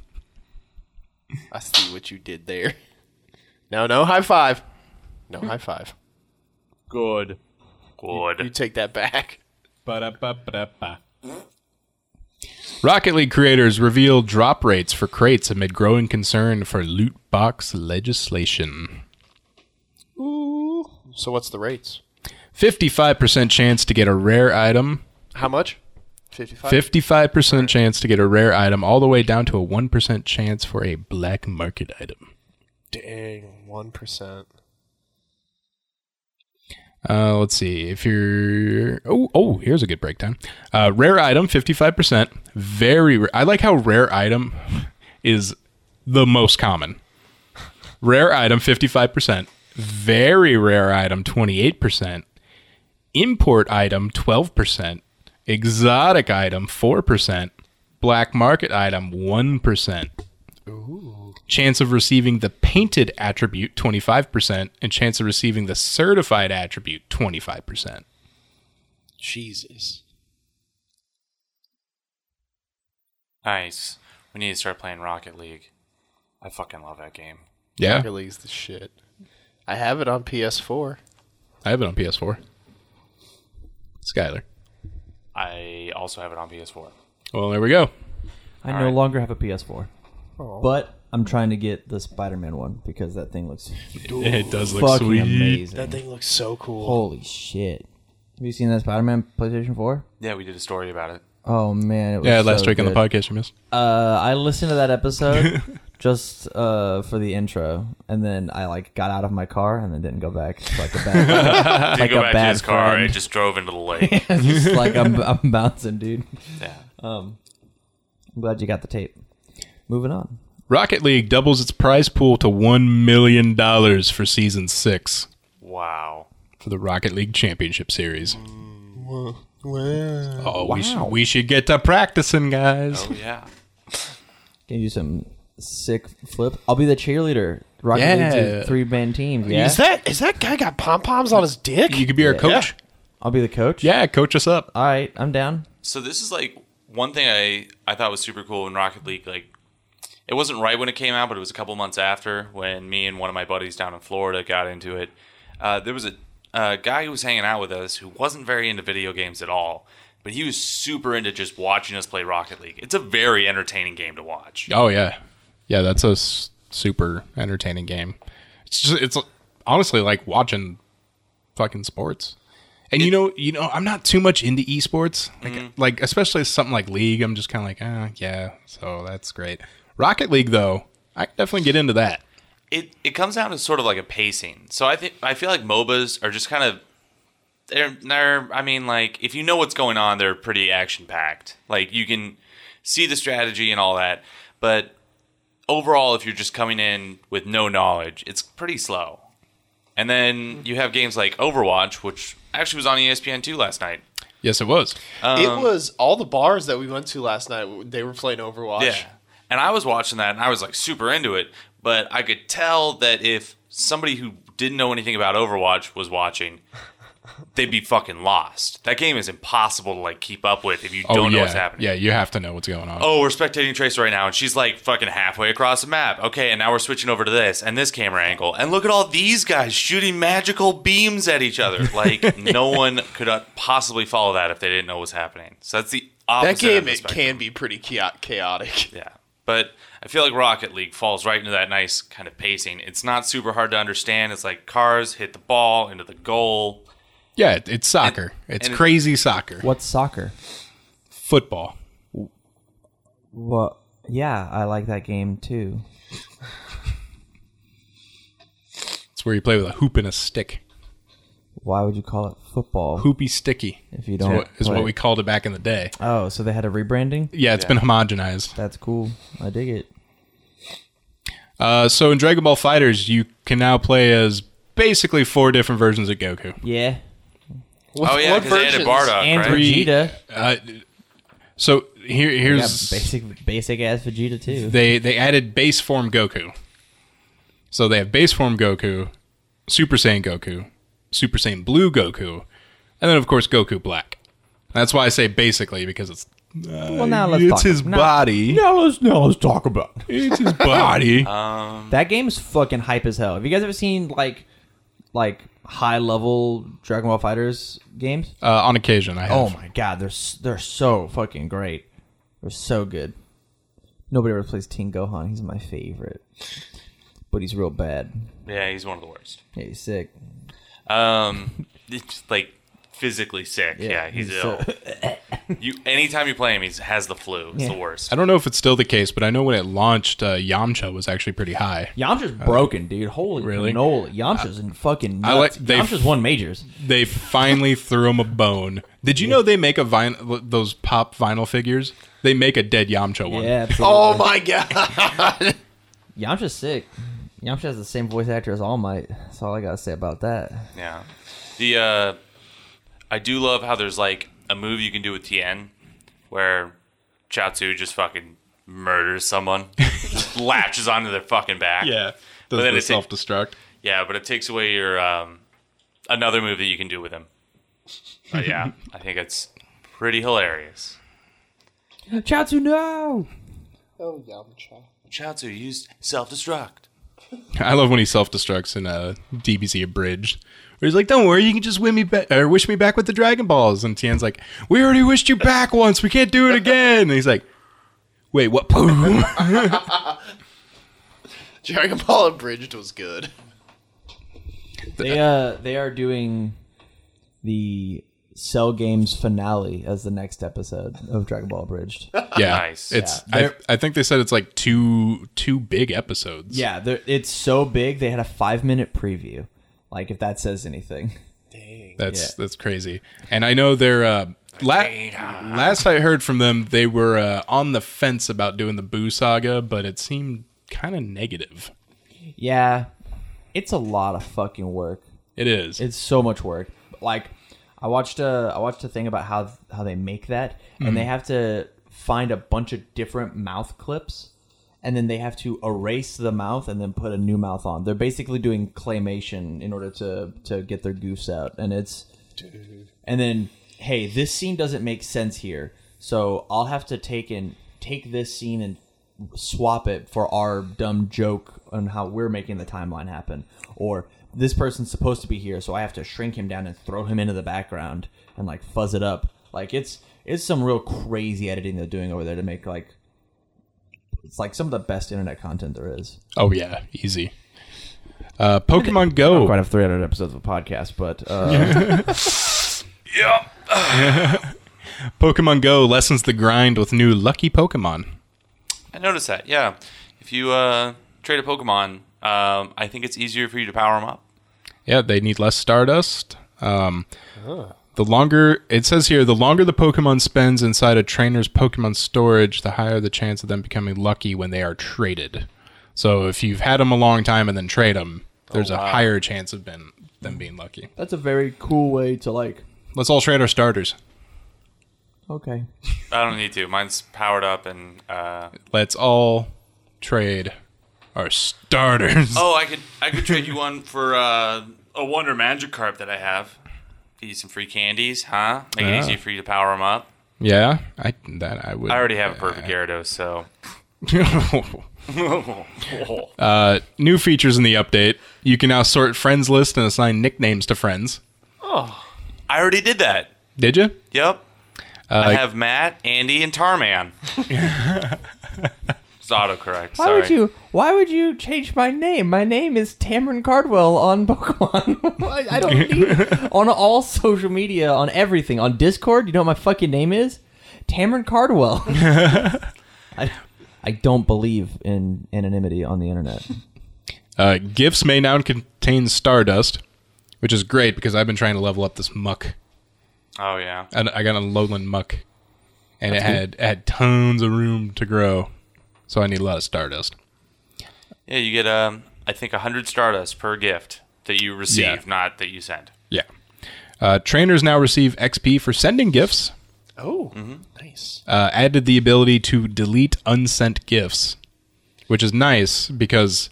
I see what you did there. No high five. No high five. Good. Good. You take that back. Ba-da-ba-ba-da-ba. Rocket League creators reveal drop rates for crates amid growing concern for loot box legislation. Ooh. So what's the rates? 55% chance to get a rare item. How much? 55? 55% chance to get a rare item, all the way down to a 1% chance for a black market item. Dang, 1%. Let's see. If you're... Oh, here's a good breakdown. Rare item, 55%. Very rare. I like how rare item is the most common. Rare item, 55%. Very rare item, 28%. Import item, 12%. Exotic item, 4%. Black market item, 1%. Chance of receiving the painted attribute, 25%. And chance of receiving the certified attribute, 25%. Jesus. Nice. We need to start playing Rocket League. I fucking love that game. Yeah, Rocket League's the shit. I have it on PS4. I have it on PS4. Skylar. I also have it on PS4. Well, there we go. I All no right. longer have a PS4, but I'm trying to get the Spider-Man one because that thing looks It does look fucking sweet. amazing. That thing looks so cool. Holy shit! Have you seen that Spider-Man PlayStation 4? Yeah, we did a story about it. Oh man, it was Yeah, last so week on the good. podcast you missed. I listened to that episode just for the intro, and then I like got out of my car and then didn't go back. It's like a bad, Did like go a back to bad his car friend. and just drove into the lake. Just like I'm bouncing, dude. Yeah. I'm glad you got the tape. Moving on. Rocket League doubles its prize pool to $1 million for Season 6 Wow. for the Rocket League Championship Series. Wow. Oh, we should get to practicing, guys. Oh, yeah. Can you do some sick flip? I'll be the cheerleader. Rocket Yeah. League's a 3-man team. Yeah, Is that guy got pom poms on his dick? You could be our coach. I'll be the coach. Yeah, coach us up. All right, I'm down. So this is like one thing I thought was super cool in Rocket League. Like, it wasn't right when it came out, but it was a couple months after when me and one of my buddies down in Florida got into it. There was a guy who was hanging out with us who wasn't very into video games at all, but he was super into just watching us play Rocket League. It's a very entertaining game to watch. Oh, yeah. Yeah, that's a super entertaining game. It's honestly like watching fucking sports. And you know, I'm not too much into esports. Like especially something like League, I'm just kind of like, yeah, so that's great. Rocket League, though, I can definitely get into that. It comes down to sort of like a pacing. So I feel like MOBAs are just kind of they're I mean, like, if you know what's going on, they're pretty action packed. Like, you can see the strategy and all that, but overall, if you're just coming in with no knowledge, it's pretty slow. And then you have games like Overwatch, which actually was on ESPN2 last night. Yes, it was. It was all the bars that we went to last night. They were playing Overwatch. Yeah. And I was watching that, and I was, like, super into it. But I could tell that if somebody who didn't know anything about Overwatch was watching, they'd be fucking lost. That game is impossible to like keep up with if you don't know what's happening. Yeah, you have to know what's going on. Oh, we're spectating Tracer right now, and she's like fucking halfway across the map. Okay, and now we're switching over to this and this camera angle, and look at all these guys shooting magical beams at each other. Like no one could possibly follow that if they didn't know what was happening. So that's the opposite. That game of the it spectrum. can be pretty chaotic. Yeah. But I feel like Rocket League falls right into that nice kind of pacing. It's not super hard to understand. It's like cars hit the ball into the goal. Yeah, it's soccer. It's and crazy soccer. What's soccer? Football. Well, yeah, I like that game too. It's where you play with a hoop and a stick. Why would you call it football Hoopy sticky if you is don't? what play? we called it back in the day. Oh, so they had a rebranding? Yeah, it's been homogenized. That's cool. I dig it. So in Dragon Ball FighterZ, you can now play as basically 4 different versions of Goku. Yeah. Oh, yeah, because they added Bardock, And right? Vegeta. So Got here's basic ass Vegeta too. they added base form Goku. So they have base form Goku, Super Saiyan Goku, Super Saiyan Blue Goku, and then of course Goku Black. That's why I say basically, because it's Well, now let's it's talk. his now- body. Now let's talk about it. It's his body. That game's fucking hype as hell. Have you guys ever seen like high level Dragon Ball Fighters games? On occasion, I have. Oh my god, they're so fucking great. They're so good. Nobody ever plays Teen Gohan. He's my favorite, but he's real bad. Yeah, he's one of the worst. Yeah, he's sick. It's like physically sick. Yeah, he's so- ill. Anytime you play him, he has the flu. It's the worst. I don't know if it's still the case, but I know when it launched, Yamcha was actually pretty high. Yamcha's broken, dude. Holy Really? cannoli. Yamcha's in fucking nuts. I like- they- Yamcha's won majors. They finally threw him a bone. Did you know they make those pop vinyl figures? They make a dead Yamcha one. Yeah, absolutely. Oh my god! Yamcha's sick. Yamcha has the same voice actor as All Might. That's all I gotta say about that. Yeah. I do love how there's like a move you can do with Tien where Chaozu just fucking murders someone, just latches onto their fucking back. Yeah. But Does then the it ta- self-destruct. Yeah, but it takes away your another move that you can do with him. But yeah, I think it's pretty hilarious. Chaozu, no! Oh, Yamcha. Chaozu used self-destruct. I love when he self-destructs in DBZ Abridged. Where he's like, don't worry, you can just win me back, or wish me back with the Dragon Balls. And Tien's like, we already wished you back once. We can't do it again. And he's like, wait, what? Dragon Ball Abridged was good. They are doing the Cell Games finale as the next episode of Dragon Ball Abridged. Yeah. Nice. It's. Yeah. I think they said it's like two big episodes. Yeah, it's so big they had a 5-minute preview. Like if that says anything. That's crazy. And I know they're last I heard from them, they were on the fence about doing the Boo Saga, but it seemed kind of negative. Yeah, it's a lot of fucking work. It is. It's so much work. Like I watched a thing about how they make that, and they have to find a bunch of different mouth clips, and then they have to erase the mouth and then put a new mouth on. They're basically doing claymation in order to get their goofs out, and it's and then hey, this scene doesn't make sense here, so I'll have to take this scene and swap it for our dumb joke on how we're making the timeline happen, or this person's supposed to be here, so I have to shrink him down and throw him into the background and like fuzz it up. Like it's some real crazy editing they're doing over there to make it's like some of the best internet content there is. Oh yeah, easy. Pokemon Go. Quite have 300 episodes of a podcast, but Pokemon Go lessens the grind with new lucky Pokemon. I noticed that, yeah. If you trade a Pokemon, I think it's easier for you to power them up. Yeah, they need less Stardust. The longer it says here, the longer the Pokemon spends inside a trainer's Pokemon storage, the higher the chance of them becoming lucky when they are traded. So if you've had them a long time and then trade them, there's a higher chance of them being lucky. that's a very cool way to like. Let's all trade our starters. Okay. I don't need to. Mine's powered up and Let's all trade are starters. Oh, I could trade you one for a Wonder Magikarp that I have. Give you some free candies, huh? Make it easy for you to power them up. Yeah, I would. I already have a perfect Gyarados, so. New features in the update. You can now sort friends list and assign nicknames to friends. I already did that. Did you? Yep. I have Matt, Andy, and Tarman. It's autocorrect. Why would you change my name? My name is Tamron Cardwell on Pokemon. I don't need on all social media, on everything, on Discord. You know what my fucking name is? Tamron Cardwell. I don't believe in anonymity on the internet. Gifts may now contain Stardust, which is great because I've been trying to level up this muck. Oh, yeah. And I got a lowland muck, and it had tons of room to grow, so I need a lot of Stardust. Yeah, you get, I think, 100 Stardust per gift that you receive, not that you send. Yeah. Trainers now receive XP for sending gifts. Oh, nice. Added the ability to delete unsent gifts, which is nice because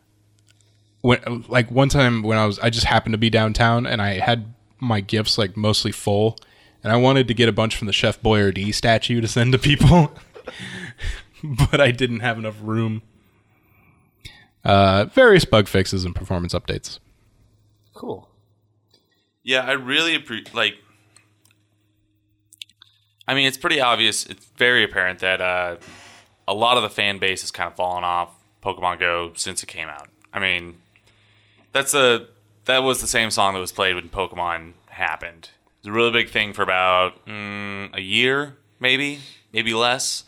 one time when I just happened to be downtown and I had my gifts like mostly full, and I wanted to get a bunch from the Chef Boyardee statue to send to people, but I didn't have enough room. Various bug fixes and performance updates. Cool. Yeah, I really appreciate, I mean, it's pretty obvious. It's very apparent that a lot of the fan base has kind of fallen off Pokemon Go since it came out. I mean, that was the same song that was played when Pokemon happened. It was a really big thing for about a year, maybe less.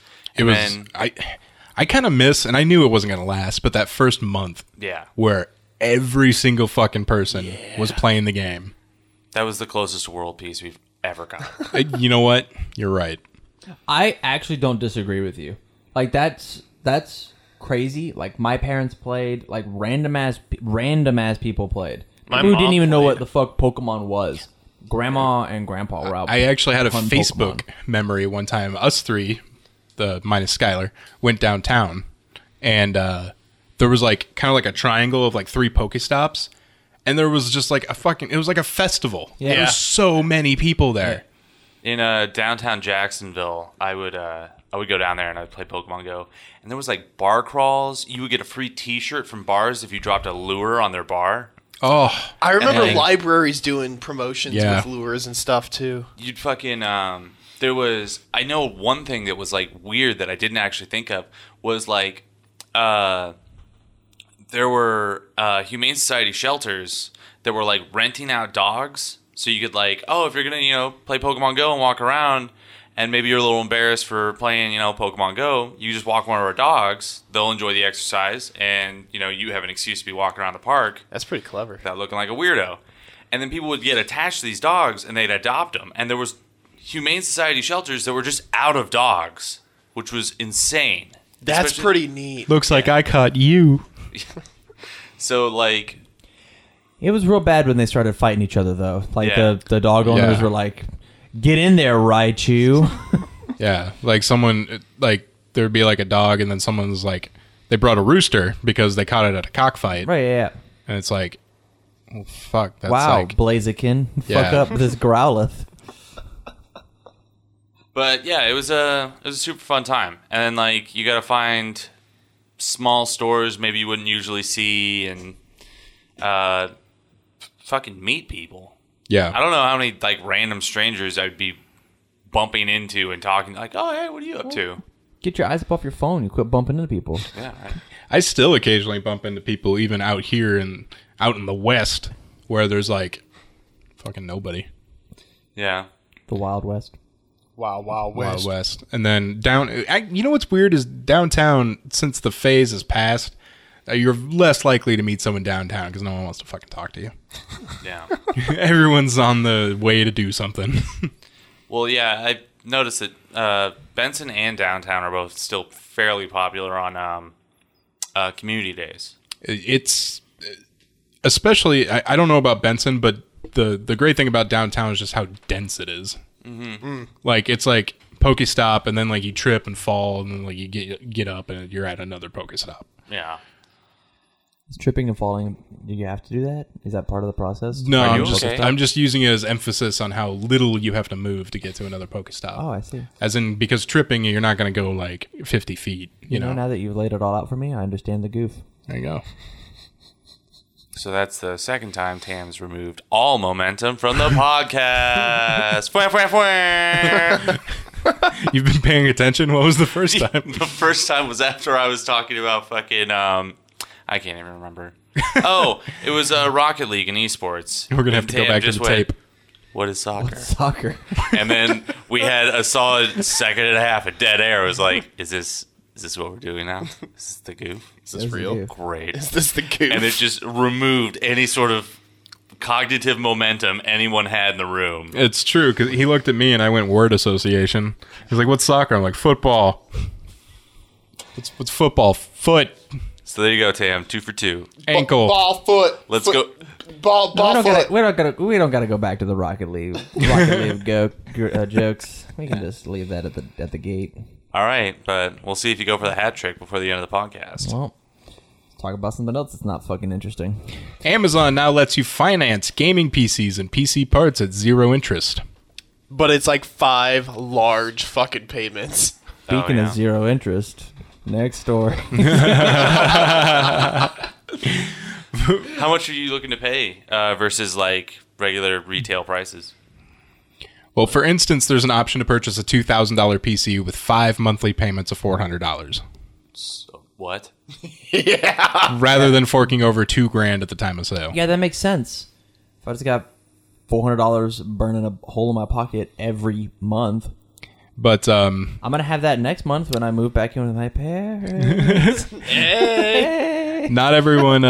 I kind of miss, and I knew it wasn't going to last, but that first month, where every single fucking person was playing the game. That was the closest to world peace we've ever got. You know what? You're right. I actually don't disagree with you. Like that's crazy. Like my parents played. Like random ass people played. My Who mom didn't even know played. what the fuck Pokemon was. Grandma and Grandpa were out. I actually had a on Facebook Pokemon. memory one time. Us three, the minus Skylar, went downtown, and there was like kind of like a triangle of like 3 Pokestops, and there was just like it was like a festival. Yeah. There were so many people there. In downtown Jacksonville, I would go down there and I'd play Pokemon Go, and there was like bar crawls. You would get a free T-shirt from bars if you dropped a lure on their bar. Oh, I remember And- libraries doing promotions Yeah. with lures and stuff too. You'd fucking I know one thing that was like weird that I didn't actually think of was like there were Humane Society shelters that were like renting out dogs. So you could like, if you're gonna, play Pokemon Go and walk around, and maybe you're a little embarrassed for playing, Pokemon Go, you just walk one of our dogs. They'll enjoy the exercise, and you have an excuse to be walking around the park That's pretty clever. without looking like a weirdo. And then people would get attached to these dogs, and they'd adopt them. And there was Humane Society shelters that were just out of dogs, which was insane. That's Especially- pretty neat. looks like I caught you. So like. It was real bad when they started fighting each other, though. Like Yeah. the dog owners Yeah. were like, "Get in there, Raichu!" Yeah, like someone like there'd be like a dog, and then someone's like they brought a rooster because they caught it at a cockfight, Right? Yeah. and it's like, well, fuck. That's Wow, like, Blaziken, fuck Yeah. up this Growlithe. But yeah, it was a super fun time. And then like you got to find small stores maybe you wouldn't usually see, and fucking meet people. yeah. I don't know how many like random strangers I'd be bumping into and talking like, "Oh, hey, what are you up to?" Get your eyes up off your phone. You quit bumping into people. Yeah, I still occasionally bump into people even out here and out in the West where there's like fucking nobody. yeah. The Wild West. Wow, wow, Wild West. And then you know what's weird is downtown, since the phase has passed, you're less likely to meet someone downtown because no one wants to fucking talk to you. Yeah. Everyone's on the way to do something. Well, yeah, I noticed that Benson and downtown are both still fairly popular on community days. It's especially, I don't know about Benson, but the great thing about downtown is just how dense it is. Mm-hmm. Like it's like Pokestop, and then like you trip and fall, and then like you get up and you're at another Pokestop. Yeah. Is tripping and falling, do you have to do that? Is that part of the process? No, Are I'm you just, okay? I'm just using it as emphasis on how little you have to move to get to another Pokestop. Oh, I see. As in, because tripping, you're not going to go like 50 feet. You know, Now that you've laid it all out for me, I understand the goof. there you go. So that's the second time Tam's removed all momentum from the podcast. Fwah, fwah, fwah. You've been paying attention. What was the first time? The first time was after I was talking about fucking I can't even remember. Oh, it was Rocket League and esports. We're gonna have to go back to the tape. What is soccer? Soccer. And then we had a solid second and a half of dead air. It was like, is this what we're doing now? Is this the goof? Is this real? Great. Is this the goof? And it just removed any sort of cognitive momentum anyone had in the room. It's true, because he looked at me and I went word association. He's like, what's soccer? I'm like, football. What's football? Foot. So there you go, Tam. 2 for 2. Ankle. Ball foot. Let's foot, go. Ball foot. We don't gotta go back to the Rocket League jokes. We can just leave that at the gate. All right, but we'll see if you go for the hat trick before the end of the podcast. Well, let's talk about something else that's not fucking interesting. Amazon now lets you finance gaming PCs and PC parts at zero interest. But it's like 5 large fucking payments. Speaking yeah. of zero interest, next door. How much are you looking to pay versus like regular retail prices? Well, for instance, there's an option to purchase a $2,000 PC with 5 monthly payments of $400, So, what? rather than forking over $2,000 at the time of sale. Yeah, that makes sense. If I just got $400 burning a hole in my pocket every month, But I'm gonna have that next month when I move back in with my parents. Hey. not everyone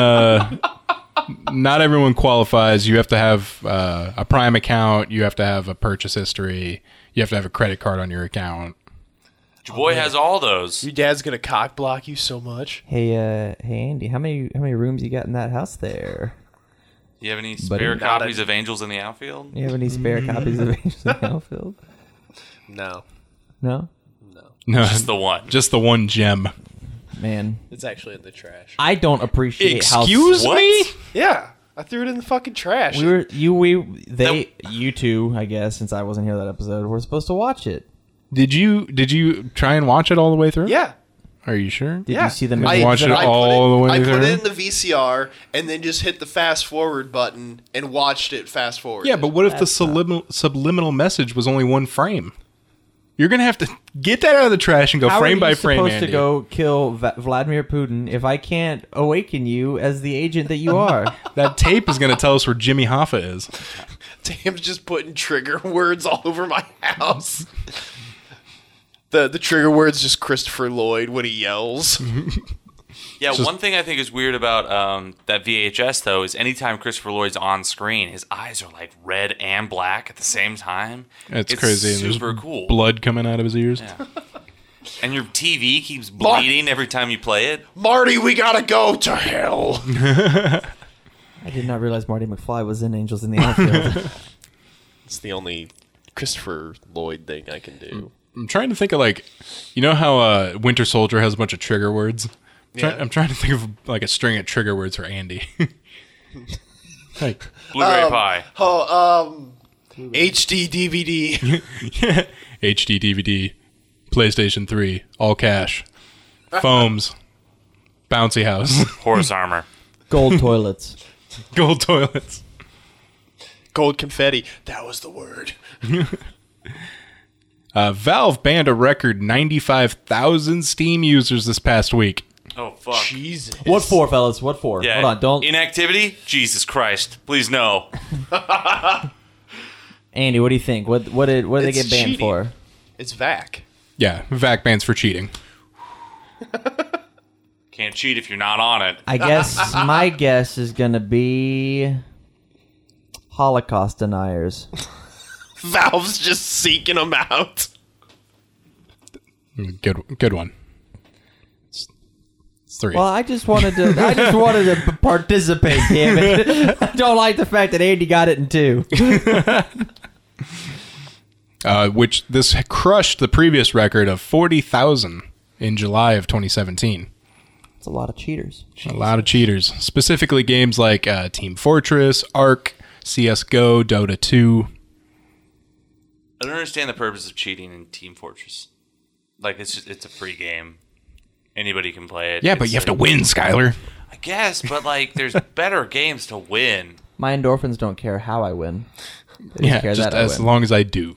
qualifies. You have to have a Prime account. You have to have a purchase history. You have to have a credit card on your account. Your boy has all those. Your dad's gonna cock block you so much. Hey, Andy, how many rooms you got in that house there? You have any Buddy. spare Not copies a- of Angels in the Outfield? You have any spare copies of Angels in the Outfield? No. No, No, Just the one. just the one gem. man. It's actually in the trash. I don't appreciate Excuse What? me? Yeah. I threw it in the fucking trash. how you two, I guess, since I wasn't here that episode, were supposed to watch it. Did you try and watch it all the way through? Yeah. Are you sure? Did Yeah. you see the I message watched that it I- all the way I put through? it in the VCR and then just hit the fast forward button and watched it fast forward. Yeah, but what if the That's subliminal message was only one frame? You're gonna have to get that out of the trash and go How frame are by you frame. supposed Andy. to go kill Vladimir Putin if I can't awaken you as the agent that you are? That tape is gonna tell us where Jimmy Hoffa is. Tam's just putting trigger words all over my house. The trigger word's just Christopher Lloyd when he yells. Yeah, one thing I think is weird about that VHS, though, is anytime Christopher Lloyd's on screen, his eyes are like red and black at the same time. It's crazy. And Super there's cool. blood coming out of his ears. Yeah. And your TV keeps bleeding every time you play it. Marty, we gotta go to hell. I did not realize Marty McFly was in Angels in the Outfield. It's the only Christopher Lloyd thing I can do. I'm trying to think of like, you know how Winter Soldier has a bunch of trigger words. I'm trying to think of like a string of trigger words for Andy. Like Blu-ray pie. HD DVD. HD DVD, PlayStation 3, all cash, foams, bouncy house, Horse armor. Gold toilets. gold toilets. Gold confetti. That was the word. Valve banned a record 95,000 Steam users this past week. Oh, fuck. Jesus. What for, fellas? What for? Yeah. Hold on, don't. Inactivity? Jesus Christ. Please no. Andy, what do you think? What did they It's get banned cheating. for? It's VAC. Yeah, VAC bans for cheating. Can't cheat if you're not on it. I guess my guess is gonna be Holocaust deniers. Valve's just seeking them out. Good one. It's 3. Well, I just wanted to participate. Damn it! I don't like the fact that Andy got it in 2. Which this crushed the previous record of 40,000 in July of 2017. It's a lot of cheaters. A lot of cheaters. Specifically games like Team Fortress, Ark, CSGO, Dota 2. I don't understand the purpose of cheating in Team Fortress. Like, it's a free game. Anybody can play it. Yeah, but you have to win, Skylar. I guess, but like, there's better games to win. My endorphins don't care how I win. They Yeah, care just that I as win. long as I do.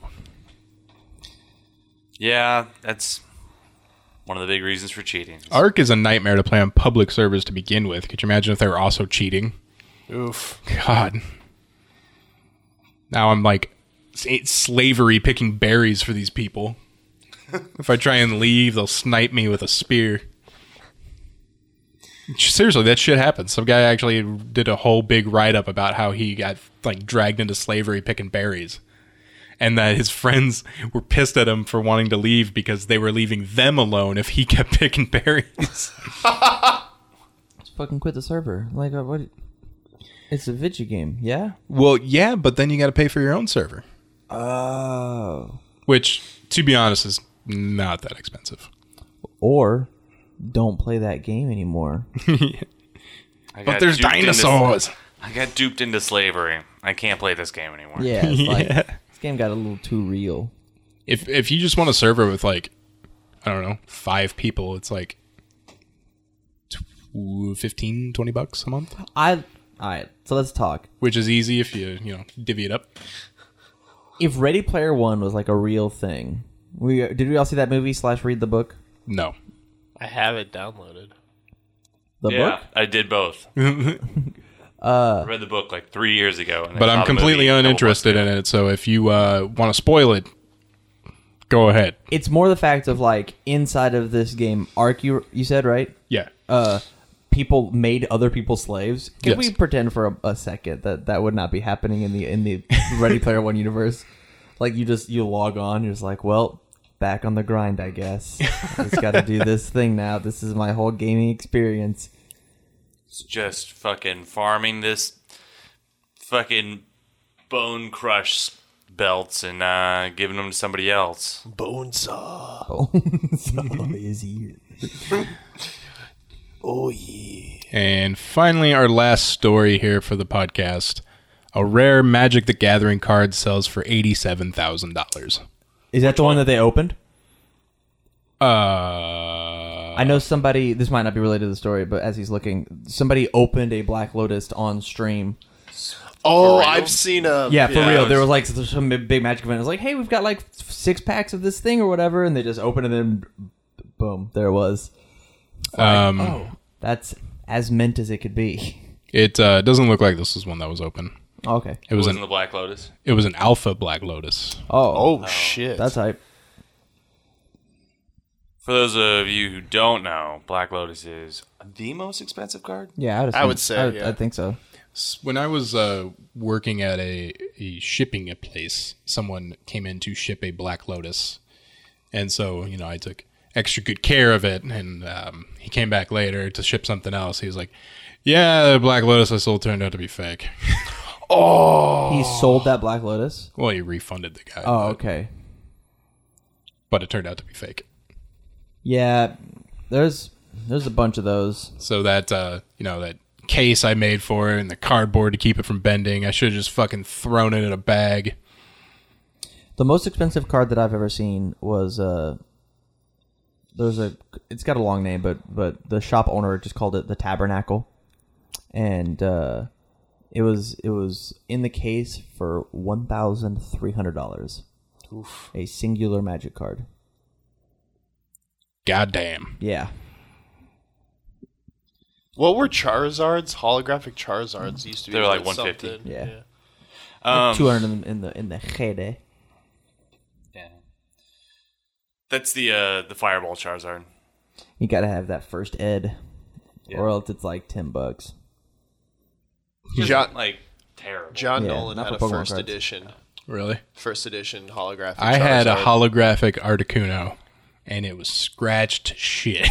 Yeah, that's one of the big reasons for cheating. Ark is a nightmare to play on public servers to begin with. Could you imagine if they were also cheating? Oof. God. Now I'm like slavery picking berries for these people. If I try and leave, they'll snipe me with a spear. Seriously, that shit happens. Some guy actually did a whole big write-up about how he got like dragged into slavery picking berries. And that his friends were pissed at him for wanting to leave because they were leaving them alone if he kept picking berries. Just fucking quit the server. Like, what? It's a video game, yeah? Well, yeah, but then you got to pay for your own server. Oh. Which, to be honest, is not that expensive. Or don't play that game anymore. But there's dinosaurs. I got duped into slavery. I can't play this game anymore. Yeah, it's like, Yeah. this game got a little too real. If you just want a server with like, I don't know, 5 people, it's like $15-20 a month, Alright, so let's talk. which is easy if you divvy it up. If Ready Player One was like a real thing, did we all see that movie / read the book? No. I have it downloaded. The Yeah, book? I did both. I read the book like 3 years ago. And But I'm completely uninterested in it, so if you want to spoil it, go ahead. It's more the fact of like inside of this game, Ark, you said, right? Yeah. People made other people slaves. Can Yes. we pretend for a second that would not be happening in the Ready Player One universe? Like you log on, you're just like, well, back on the grind, I guess. Just got to do this thing now. This is my whole gaming experience. It's just fucking farming this fucking bone crush belts and giving them to somebody else. Bonesaw. Oh, is here. Oh, yeah. And finally, our last story here for the podcast. A rare Magic the Gathering card sells for $87,000. Is that the one that they opened? I I know somebody, this might not be related to the story, but as he's looking, somebody opened a Black Lotus on stream. Oh, real? I've seen a... Yeah, for Yeah, real. it There was- was like some big Magic event. It was like, hey, we've got like 6 packs of this thing or whatever, and they just opened it and then boom, there it was. That's as mint as it could be. It doesn't look like this is one that was open. Okay. It was Wasn't an the Black Lotus? alpha Black Lotus. Oh, shit. That's hype. For those of you who don't know, Black Lotus is the most expensive card. Yeah, I would say, yeah. I think so. When I was working at a shipping place, someone came in to ship a Black Lotus. And so, I took extra good care of it. And he came back later to ship something else. He was like, yeah, the Black Lotus I sold turned out to be fake. He sold that Black Lotus? Well, he refunded the guy. Oh, okay. But it turned out to be fake. Yeah, there's a bunch of those. So that, that case I made for it and the cardboard to keep it from bending, I should have just fucking thrown it in a bag. The most expensive card that I've ever seen was it's got a long name, but the shop owner just called it the Tabernacle, and it was in the case for $1,300. Oof. A singular Magic card. Goddamn. Yeah. What were Charizards? Holographic Charizards used to be They were like worth 150. something. Yeah. 200 in the Hede. Yeah. That's the Fireball Charizard. You gotta have that first ed, Yeah. or else it's like $10. John, Like, terrible. John Yeah, Nolan not had a for Pokemon first cards. edition. Really? First edition holographic I had a Charizard. holographic Articuno, and it was scratched to shit.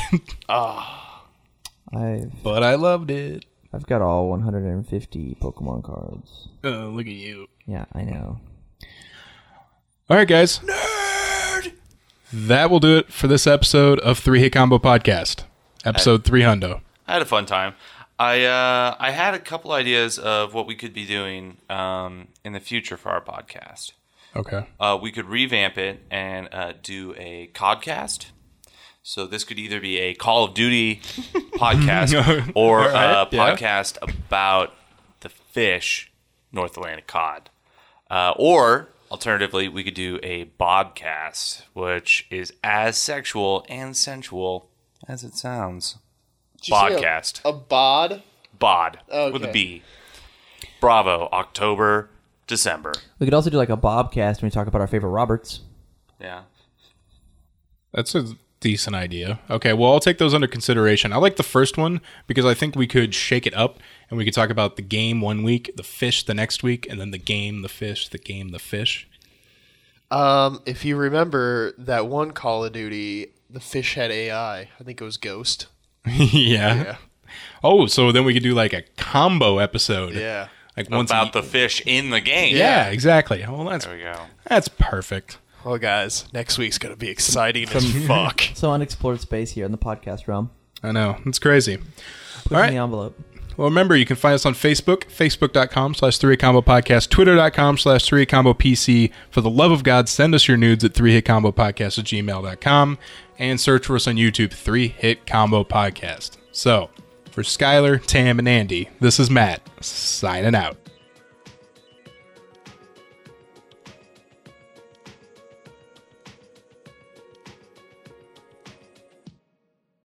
But I loved it. I've got all 150 Pokemon cards. Oh, look at you. Yeah, I know. All right, guys. Nerd! That will do it for this episode of 3 Hit Combo Podcast. Episode 3 Hundo. I had a fun time. I had a couple ideas of what we could be doing in the future for our podcast. Okay. We could revamp it and do a codcast. So this could either be a Call of Duty podcast or a podcast about the fish, North Atlantic cod. Or alternatively, we could do a bodcast, which is as sexual and sensual as it sounds. Did you say Bodcast. A bod? Bod Okay. with a B. Bravo, October, December. We could also do like a Bobcast when we talk about our favorite Roberts. Yeah. That's a decent idea. Okay, well, I'll take those under consideration. I like the first one because I think we could shake it up and we could talk about the game one week, the fish the next week, and then the game, the fish, the game, the fish. If you remember that one Call of Duty, the fish had AI. I think it was Ghost. Yeah. Oh, so then we could do like a combo episode. Yeah. Like once About the fish in the game. Yeah, exactly. Well, There we go. that's perfect. Well, guys, next week's going to be exciting as fuck. So unexplored space here in the podcast realm. I know. It's crazy. Put All it right. in the envelope. Well, remember, you can find us on Facebook, facebook.com/3HitCombo Podcast, twitter.com/3HitCombo PC. For the love of God, send us your nudes at 3hitcombopodcast@gmail.com and search for us on YouTube, 3Hit Combo Podcast. So, for Skylar, Tam, and Andy, this is Matt, signing out.